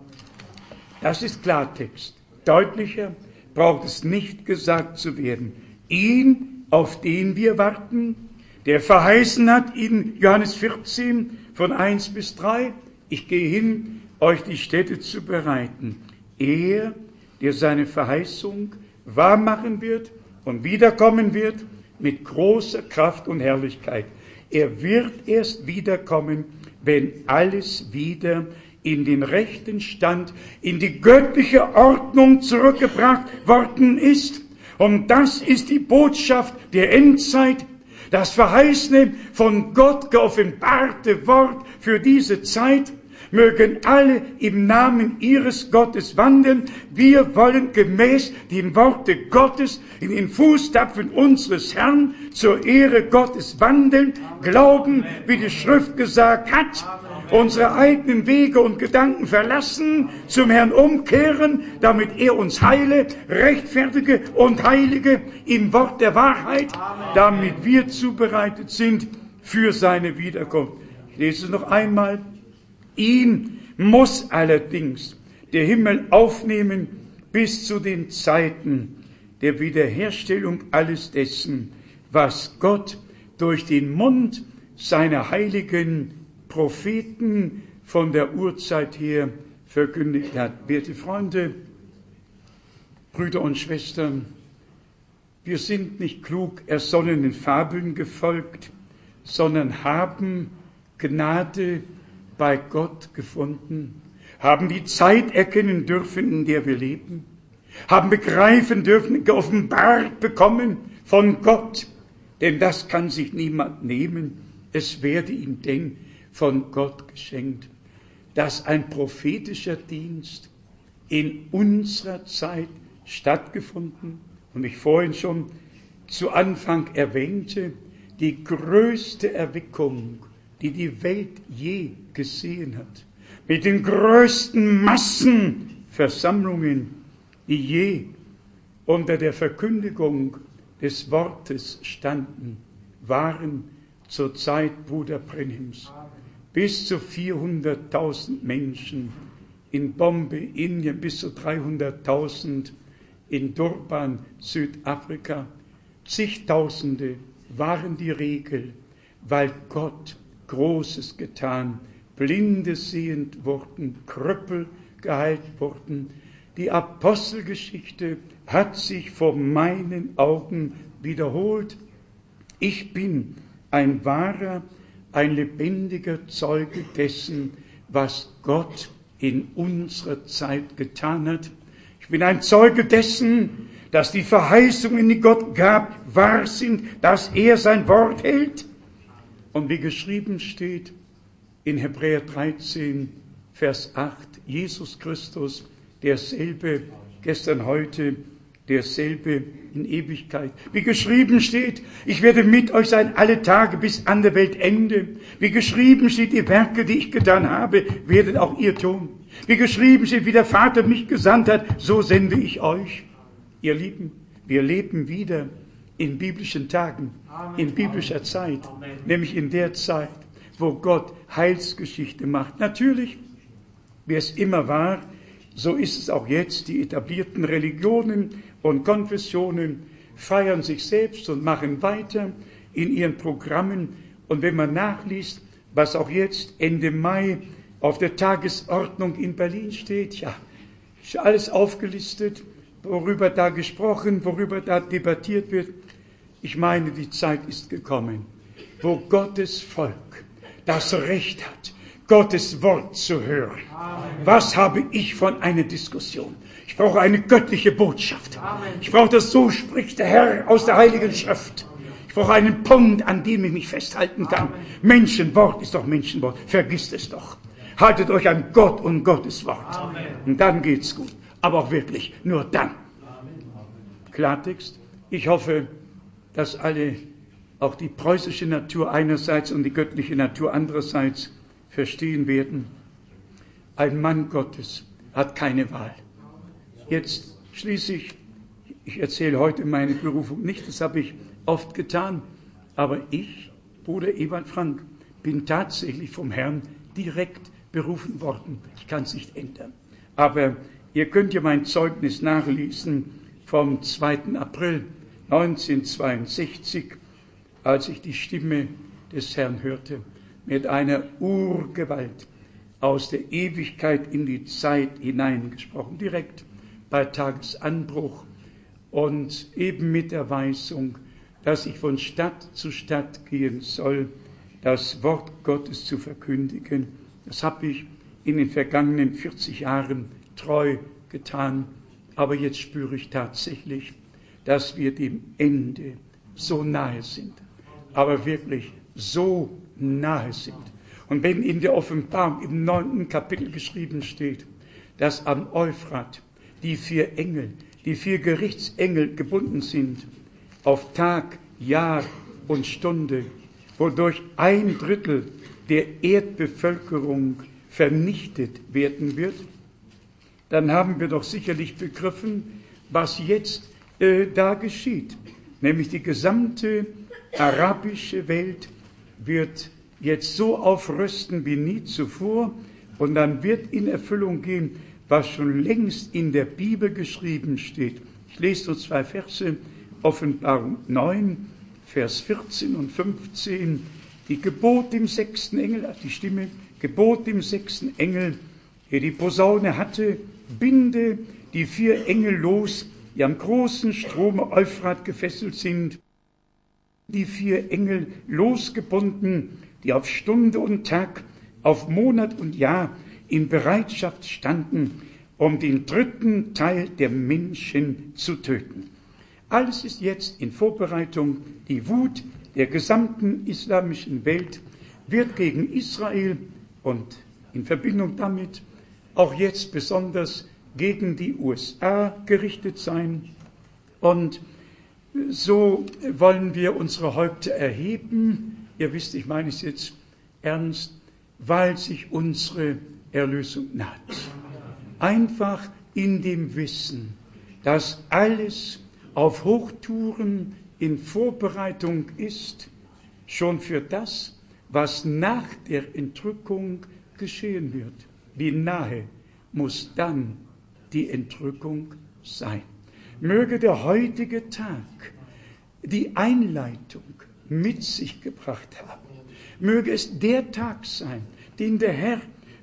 Das ist Klartext. Deutlicher braucht es nicht gesagt zu werden. Ihn, auf den wir warten, der verheißen hat in Johannes 14 von 1 bis 3, ich gehe hin, euch die Stätte zu bereiten. Er, der seine Verheißung wahrmachen wird und wiederkommen wird mit großer Kraft und Herrlichkeit. Er wird erst wiederkommen, wenn alles wieder in den rechten Stand, in die göttliche Ordnung zurückgebracht worden ist. Und das ist die Botschaft der Endzeit, das verheißene, von Gott geoffenbarte Wort für diese Zeit. Mögen alle im Namen ihres Gottes wandeln. Wir wollen gemäß dem Worte Gottes in den Fußtapfen unseres Herrn zur Ehre Gottes wandeln, glauben, wie die Schrift gesagt hat, unsere eigenen Wege und Gedanken verlassen, zum Herrn umkehren, damit er uns heile, rechtfertige und heilige im Wort der Wahrheit, damit wir zubereitet sind für seine Wiederkunft. Ich lese es noch einmal. Ihn muss allerdings der Himmel aufnehmen bis zu den Zeiten der Wiederherstellung alles dessen, was Gott durch den Mund seiner heiligen Propheten von der Urzeit her verkündigt hat. Werte Freunde, Brüder und Schwestern, wir sind nicht klug ersonnenen Fabeln gefolgt, sondern haben Gnade bei Gott gefunden, haben die Zeit erkennen dürfen, in der wir leben, haben begreifen dürfen, geoffenbart bekommen von Gott, denn das kann sich niemand nehmen, es werde ihm denn von Gott geschenkt, dass ein prophetischer Dienst in unserer Zeit stattgefunden und ich vorhin schon zu Anfang erwähnte, die größte Erweckung, die die Welt je gesehen hat, mit den größten Massenversammlungen, die je unter der Verkündigung des Wortes standen, waren zur Zeit Bruder Brenhims bis zu 400.000 Menschen, in Bombay, Indien bis zu 300.000, in Durban, Südafrika, zigtausende waren die Regel, weil Gott Großes getan, Blinde sehend wurden, Krüppel geheilt wurden. Die Apostelgeschichte hat sich vor meinen Augen wiederholt. Ich bin ein wahrer, ein lebendiger Zeuge dessen, was Gott in unserer Zeit getan hat. Ich bin ein Zeuge dessen, dass die Verheißungen, die Gott gab, wahr sind, dass er sein Wort hält. Und wie geschrieben steht in Hebräer 13, Vers 8, Jesus Christus, derselbe gestern, heute, derselbe in Ewigkeit. Wie geschrieben steht, ich werde mit euch sein alle Tage bis an der Weltende. Wie geschrieben steht, die Werke, die ich getan habe, werdet auch ihr tun. Wie geschrieben steht, wie der Vater mich gesandt hat, so sende ich euch. Ihr Lieben, wir leben wieder in biblischen Tagen, in biblischer Zeit, nämlich in der Zeit, wo Gott Heilsgeschichte macht. Natürlich, wie es immer war, so ist es auch jetzt. Die etablierten Religionen und Konfessionen feiern sich selbst und machen weiter in ihren Programmen. Und wenn man nachliest, was auch jetzt Ende Mai auf der Tagesordnung in Berlin steht, ja, ist alles aufgelistet, worüber da gesprochen, worüber da debattiert wird. Ich meine, die Zeit ist gekommen, wo Gottes Volk das Recht hat, Gottes Wort zu hören. Was habe ich von einer Diskussion? Ich brauche eine göttliche Botschaft. Ich brauche das, so spricht der Herr aus der Heiligen Schrift. Ich brauche einen Punkt, an dem ich mich festhalten kann. Menschenwort ist doch Menschenwort. Vergisst es doch. Haltet euch an Gott und Gottes Wort. Und dann geht's gut. Aber auch wirklich, nur dann. Klartext. Ich hoffe, dass alle auch die preußische Natur einerseits und die göttliche Natur andererseits verstehen werden. Ein Mann Gottes hat keine Wahl. Jetzt schließlich, ich erzähle heute meine Berufung nicht, das habe ich oft getan, aber ich, Bruder Ewald Frank, bin tatsächlich vom Herrn direkt berufen worden. Ich kann es nicht ändern. Aber ihr könnt ja mein Zeugnis nachlesen vom 2. April 1962, als ich die Stimme des Herrn hörte, mit einer Urgewalt aus der Ewigkeit in die Zeit hineingesprochen, direkt bei Tagesanbruch und eben mit der Weisung, dass ich von Stadt zu Stadt gehen soll, das Wort Gottes zu verkündigen. Das habe ich in den vergangenen 40 Jahren treu getan, aber jetzt spüre ich tatsächlich, dass wir dem Ende so nahe sind, aber wirklich so nahe sind. Und wenn in der Offenbarung im 9. Kapitel geschrieben steht, dass am Euphrat die 4 Engel, die 4 Gerichtsengel gebunden sind, auf Tag, Jahr und Stunde, wodurch 1/3 der Erdbevölkerung vernichtet werden wird, dann haben wir doch sicherlich begriffen, was jetzt da geschieht. Nämlich die gesamte arabische Welt wird jetzt so aufrüsten wie nie zuvor und dann wird in Erfüllung gehen, was schon längst in der Bibel geschrieben steht. Ich lese nur 2 Verse, Offenbarung 9, Vers 14 und 15. Die Gebot dem 6. Engel, die Stimme, Gebot dem 6. Engel, der die Posaune hatte, binde die 4 Engel los, die am großen Strome Euphrat gefesselt sind. Die 4 Engel losgebunden, die auf Stunde und Tag, auf Monat und Jahr in Bereitschaft standen, um den 3. Teil der Menschen zu töten. Alles ist jetzt in Vorbereitung. Die Wut der gesamten islamischen Welt wird gegen Israel und in Verbindung damit auch jetzt besonders gegen die USA gerichtet sein. Und so wollen wir unsere Häupter erheben. Ihr wisst, ich meine es jetzt ernst, weil sich unsere Erlösung naht. Einfach in dem Wissen, dass alles auf Hochtouren in Vorbereitung ist, schon für das, was nach der Entrückung geschehen wird. Wie nahe muss dann die Entrückung sein? Möge der heutige Tag die Einleitung mit sich gebracht haben. Möge es der Tag sein, den der Herr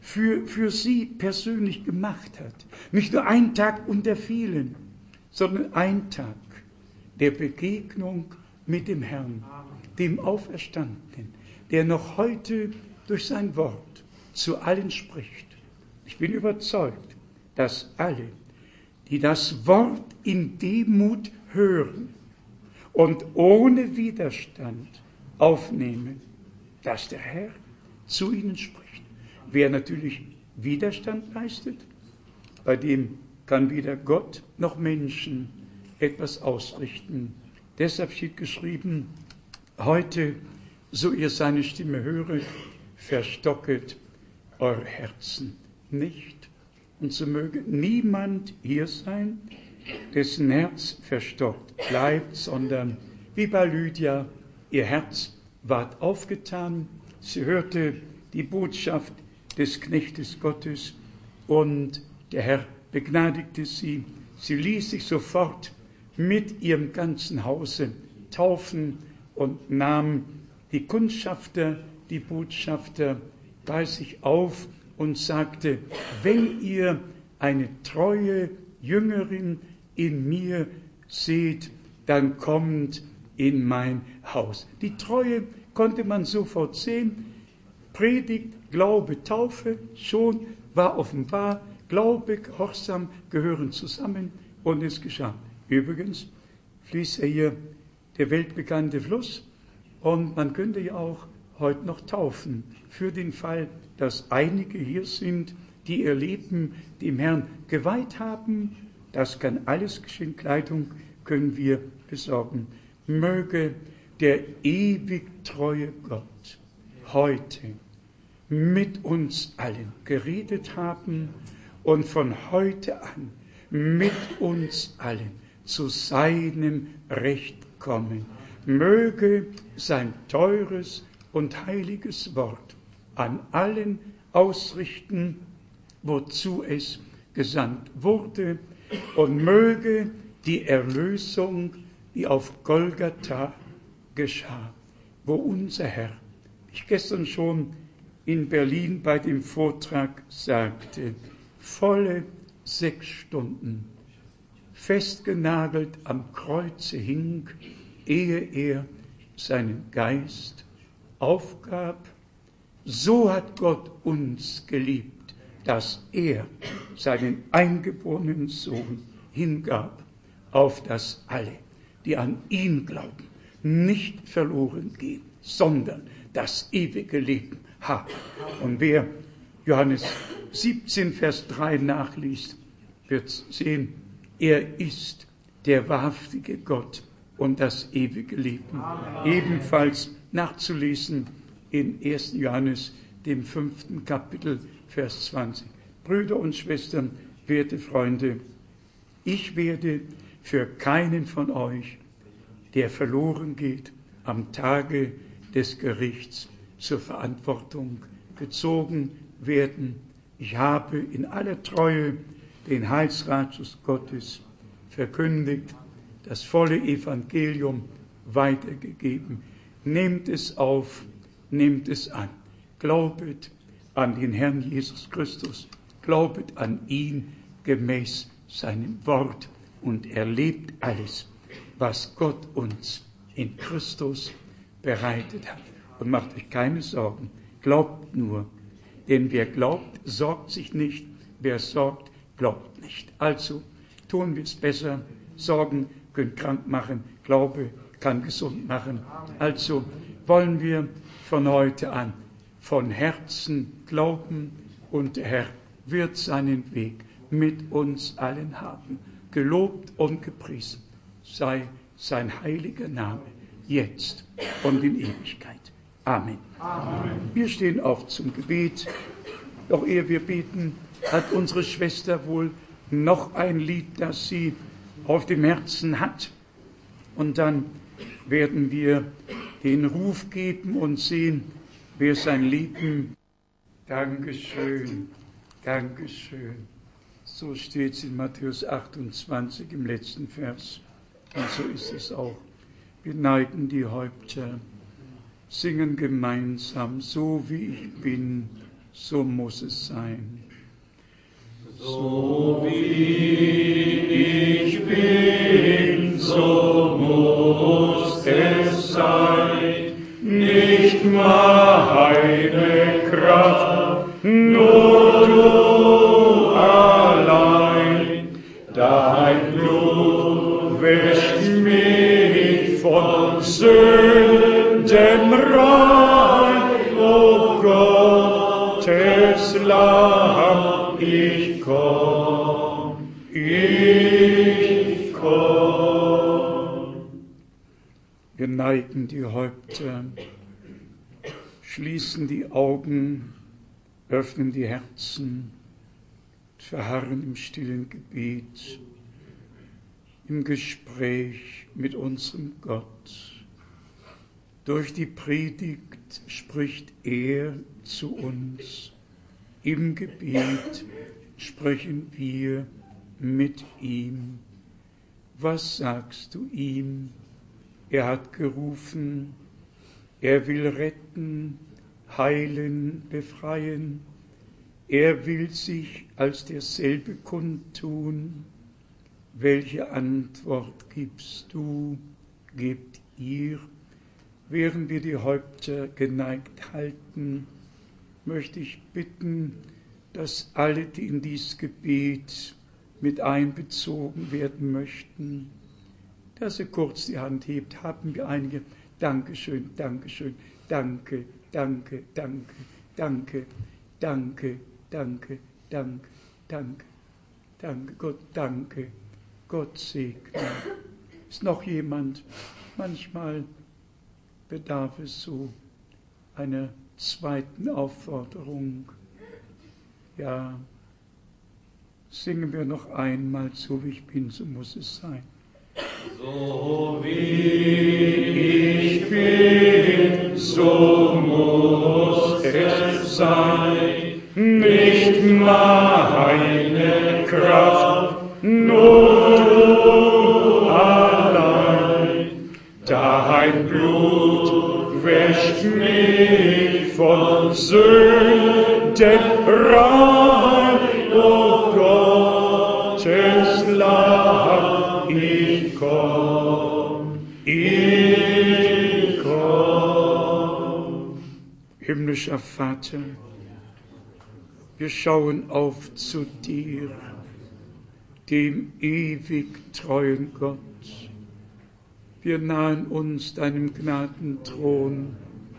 für Sie persönlich gemacht hat. Nicht nur ein Tag unter vielen, sondern ein Tag der Begegnung mit dem Herrn, dem Auferstandenen, der noch heute durch sein Wort zu allen spricht. Ich bin überzeugt, dass alle, die das Wort in Demut hören und ohne Widerstand aufnehmen, dass der Herr zu ihnen spricht. Wer natürlich Widerstand leistet, bei dem kann weder Gott noch Menschen etwas ausrichten. Deshalb steht geschrieben, heute, so ihr seine Stimme höret, verstocket eure Herzen nicht. Und so möge niemand hier sein, dessen Herz verstockt bleibt, sondern wie bei Lydia, ihr Herz ward aufgetan, sie hörte die Botschaft des Knechtes Gottes und der Herr begnadigte sie. Sie ließ sich sofort mit ihrem ganzen Hause taufen und nahm die Kundschafter, die Botschafter bei sich auf und sagte, wenn ihr eine treue Jüngerin in mir seht, dann kommt in mein Haus. Die Treue konnte man sofort sehen. Predigt, Glaube, Taufe, schon war offenbar, Glaube, Gehorsam gehören zusammen und es geschah. Übrigens fließt ja hier der weltbekannte Fluss und man könnte ja auch heute noch taufen, für den Fall, dass einige hier sind, die ihr Leben dem Herrn geweiht haben. Das kann alles geschehen, Kleidung können wir besorgen. Möge der ewig treue Gott heute mit uns allen geredet haben und von heute an mit uns allen zu seinem Recht kommen. Möge sein teures und heiliges Wort an allen ausrichten, wozu es gesandt wurde, und möge die Erlösung, die auf Golgatha geschah, wo unser Herr, wie ich gestern schon in Berlin bei dem Vortrag sagte, volle 6 Stunden festgenagelt am Kreuze hing, ehe er seinen Geist aufgab. So hat Gott uns geliebt, dass er seinen eingeborenen Sohn hingab, auf dass alle, die an ihn glauben, nicht verloren gehen, sondern das ewige Leben haben. Und wer Johannes 17, Vers 3 nachliest, wird sehen, er ist der wahrhaftige Gott und das ewige Leben. Amen. Ebenfalls nachzulesen in 1. Johannes, dem 5. Kapitel, Vers 20. Brüder und Schwestern, werte Freunde, ich werde für keinen von euch, der verloren geht, am Tage des Gerichts zur Verantwortung gezogen werden. Ich habe in aller Treue den Heilsratschluss Gottes verkündigt, das volle Evangelium weitergegeben. Nehmt es auf, nehmt es an. Glaubet an den Herrn Jesus Christus, glaubet an ihn gemäß seinem Wort und erlebt alles, was Gott uns in Christus bereitet hat. Und macht euch keine Sorgen, glaubt nur, denn wer glaubt, sorgt sich nicht, wer sorgt, glaubt nicht. Also tun wir es besser, Sorgen können krank machen, Glaube kann gesund machen. Also wollen wir von heute an von Herzen glauben und der Herr wird seinen Weg mit uns allen haben. Gelobt und gepriesen sei sein heiliger Name, jetzt und in Ewigkeit. Amen. Amen. Wir stehen auf zum Gebet. Doch ehe wir beten, hat unsere Schwester wohl noch ein Lied, das sie auf dem Herzen hat. Und dann werden wir den Ruf geben und sehen, wer sein Leben. Dankeschön, Dankeschön. So steht es in Matthäus 28 im letzten Vers. Und so ist es auch. Wir neigen die Häupter, singen gemeinsam, so wie ich bin, so muss es sein. So wie ich bin, so muss es sein, nicht meine Kraft, nur du allein, dein Blut wäscht mich von Sünden rein, o Gottes Lamm, ich komm, ich komm. Wir neigen die Häupter, schließen die Augen, öffnen die Herzen, verharren im stillen Gebet, im Gespräch mit unserem Gott. Durch die Predigt spricht er zu uns. Im Gebet sprechen wir mit ihm. Was sagst du ihm? Er hat gerufen, er will retten, heilen, befreien. Er will sich als derselbe kundtun. Welche Antwort gibst du, gebt ihr? Während wir die Häupter geneigt halten, möchte ich bitten, dass alle, die in dieses Gebet mit einbezogen werden möchten, dass ihr kurz die Hand hebt. Haben wir einige? Dankeschön, Dankeschön, danke, danke, danke, danke, danke, danke, danke, danke, danke, Gott, danke, Gott segne. Ist noch jemand? Manchmal bedarf es so einer zweiten Aufforderung. Ja, singen wir noch einmal, so wie ich bin, so muss es sein. So wie ich bin, so muss es sein, nicht meine Kraft, nur du allein. Dein Blut wäscht mich von Sünden rein, o Gottes Lamm, ich komm, ich komm. Himmlischer Vater, wir schauen auf zu dir, dem ewig treuen Gott. Wir nahen uns deinem Gnadenthron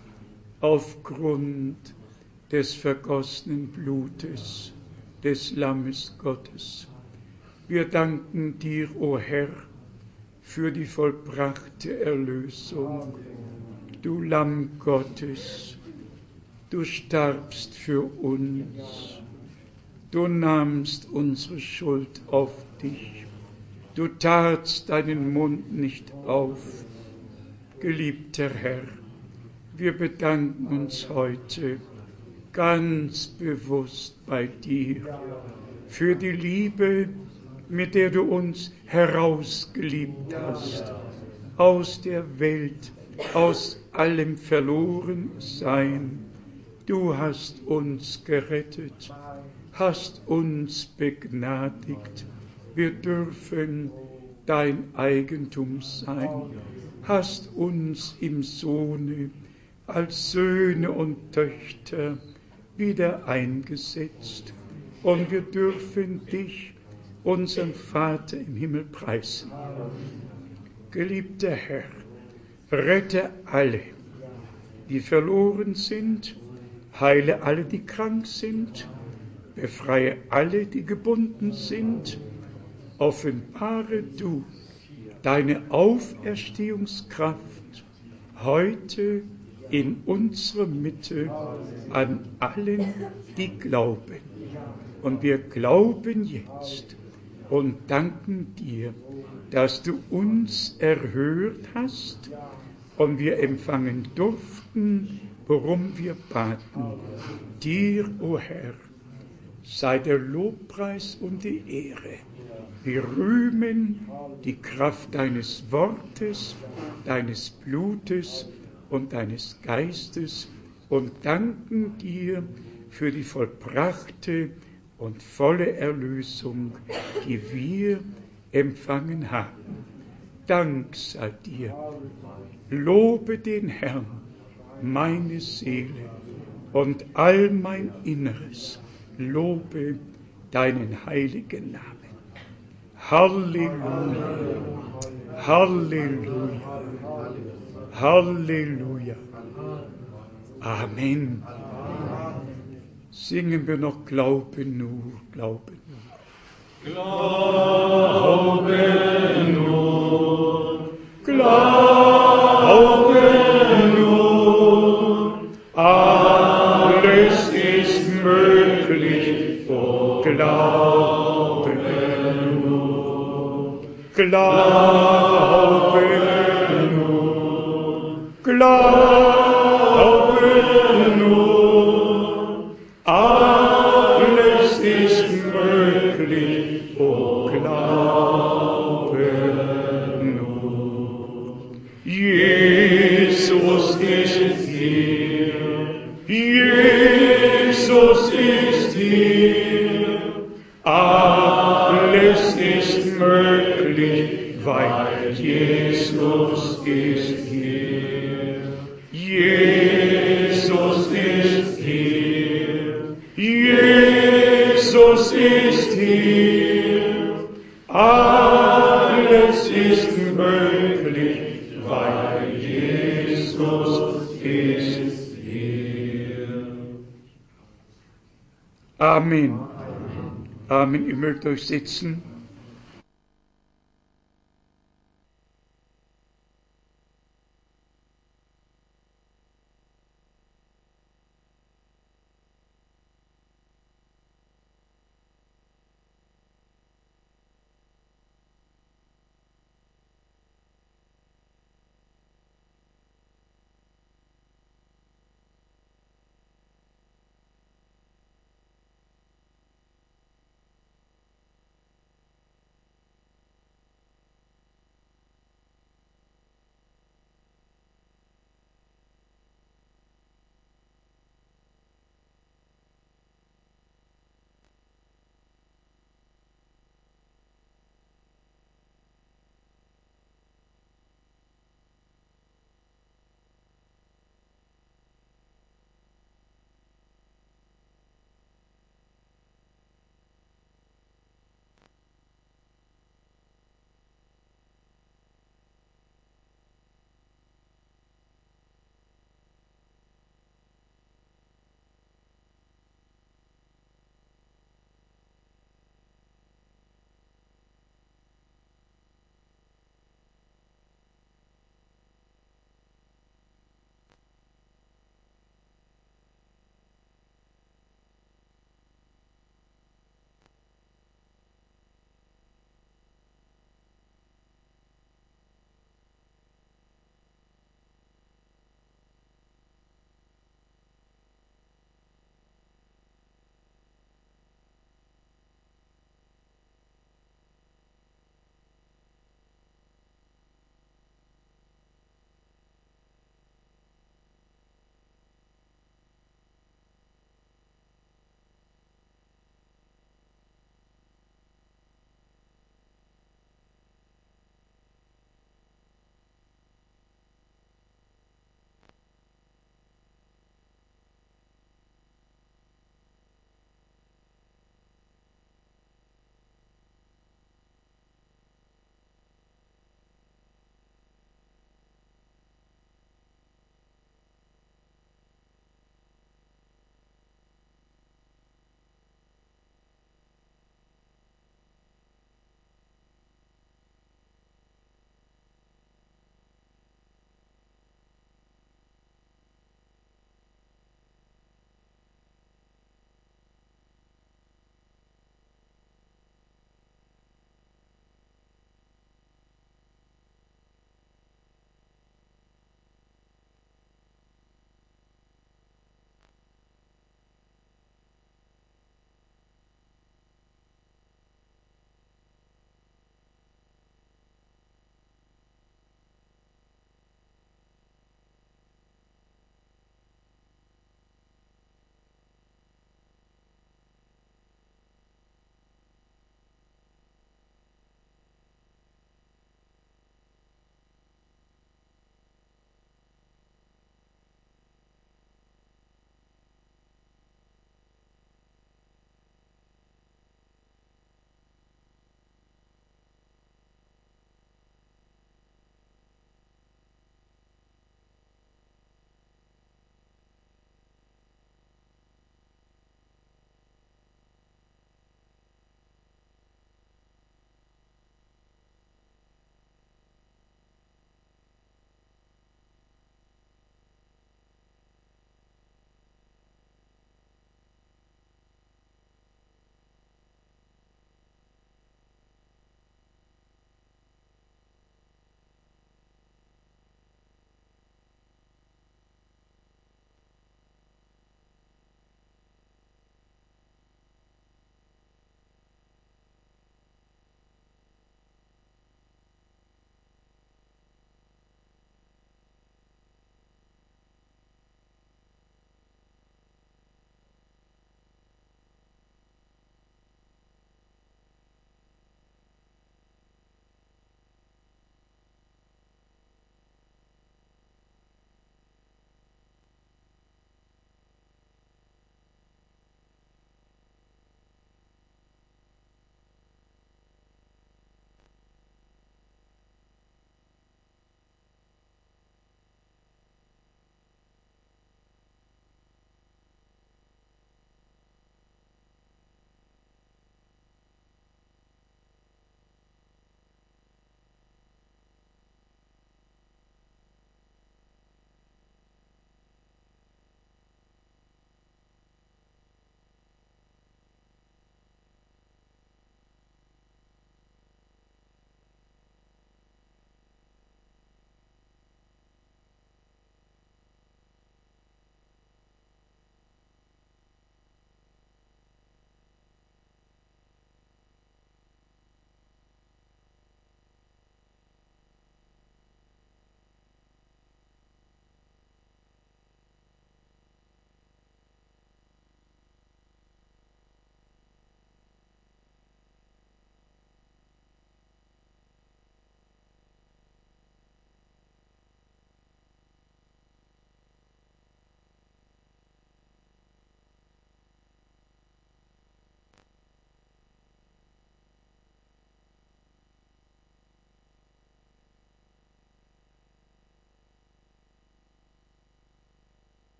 aufgrund des vergossenen Blutes des Lammes Gottes. Wir danken dir, o Herr, für die vollbrachte Erlösung. Du Lamm Gottes, du starbst für uns. Du nahmst unsere Schuld auf dich. Du tatst deinen Mund nicht auf. Geliebter Herr, wir bedanken uns heute ganz bewusst bei dir für die Liebe, mit der du uns herausgeliebt hast, aus der Welt, aus allem Verlorensein. Du hast uns gerettet, hast uns begnadigt. Wir dürfen dein Eigentum sein, hast uns im Sohne als Söhne und Töchter wieder eingesetzt. Und wir dürfen dich, unseren Vater im Himmel, preisen. Geliebter Herr, rette alle, die verloren sind, heile alle, die krank sind, befreie alle, die gebunden sind, offenbare du deine Auferstehungskraft heute in unserer Mitte an allen, die glauben. Und wir glauben jetzt, und danken dir, dass du uns erhört hast und wir empfangen durften, worum wir baten. Dir, o Herr, sei der Lobpreis und die Ehre. Wir rühmen die Kraft deines Wortes, deines Blutes und deines Geistes und danken dir für die vollbrachte und volle Erlösung, die wir empfangen haben. Dank sei dir. Lobe den Herrn, meine Seele, und all mein Inneres lobe deinen heiligen Namen. Halleluja, Halleluja, Halleluja. Amen. Singen wir noch Glaube nur, Glaube nur. Glaube nur, Glaube nur, alles ist möglich, oh Glaube nur, Glaube nur, Glaube nur, alles ist möglich, oh Glaube nur. Jesus ist hier, Jesus ist hier, alles ist möglich, weil Jesus ist hier. Jesus ist hier, Jesus ist hier, alles ist möglich, weil Jesus ist hier. Amen. Amen. Ihr mögt euch sitzen.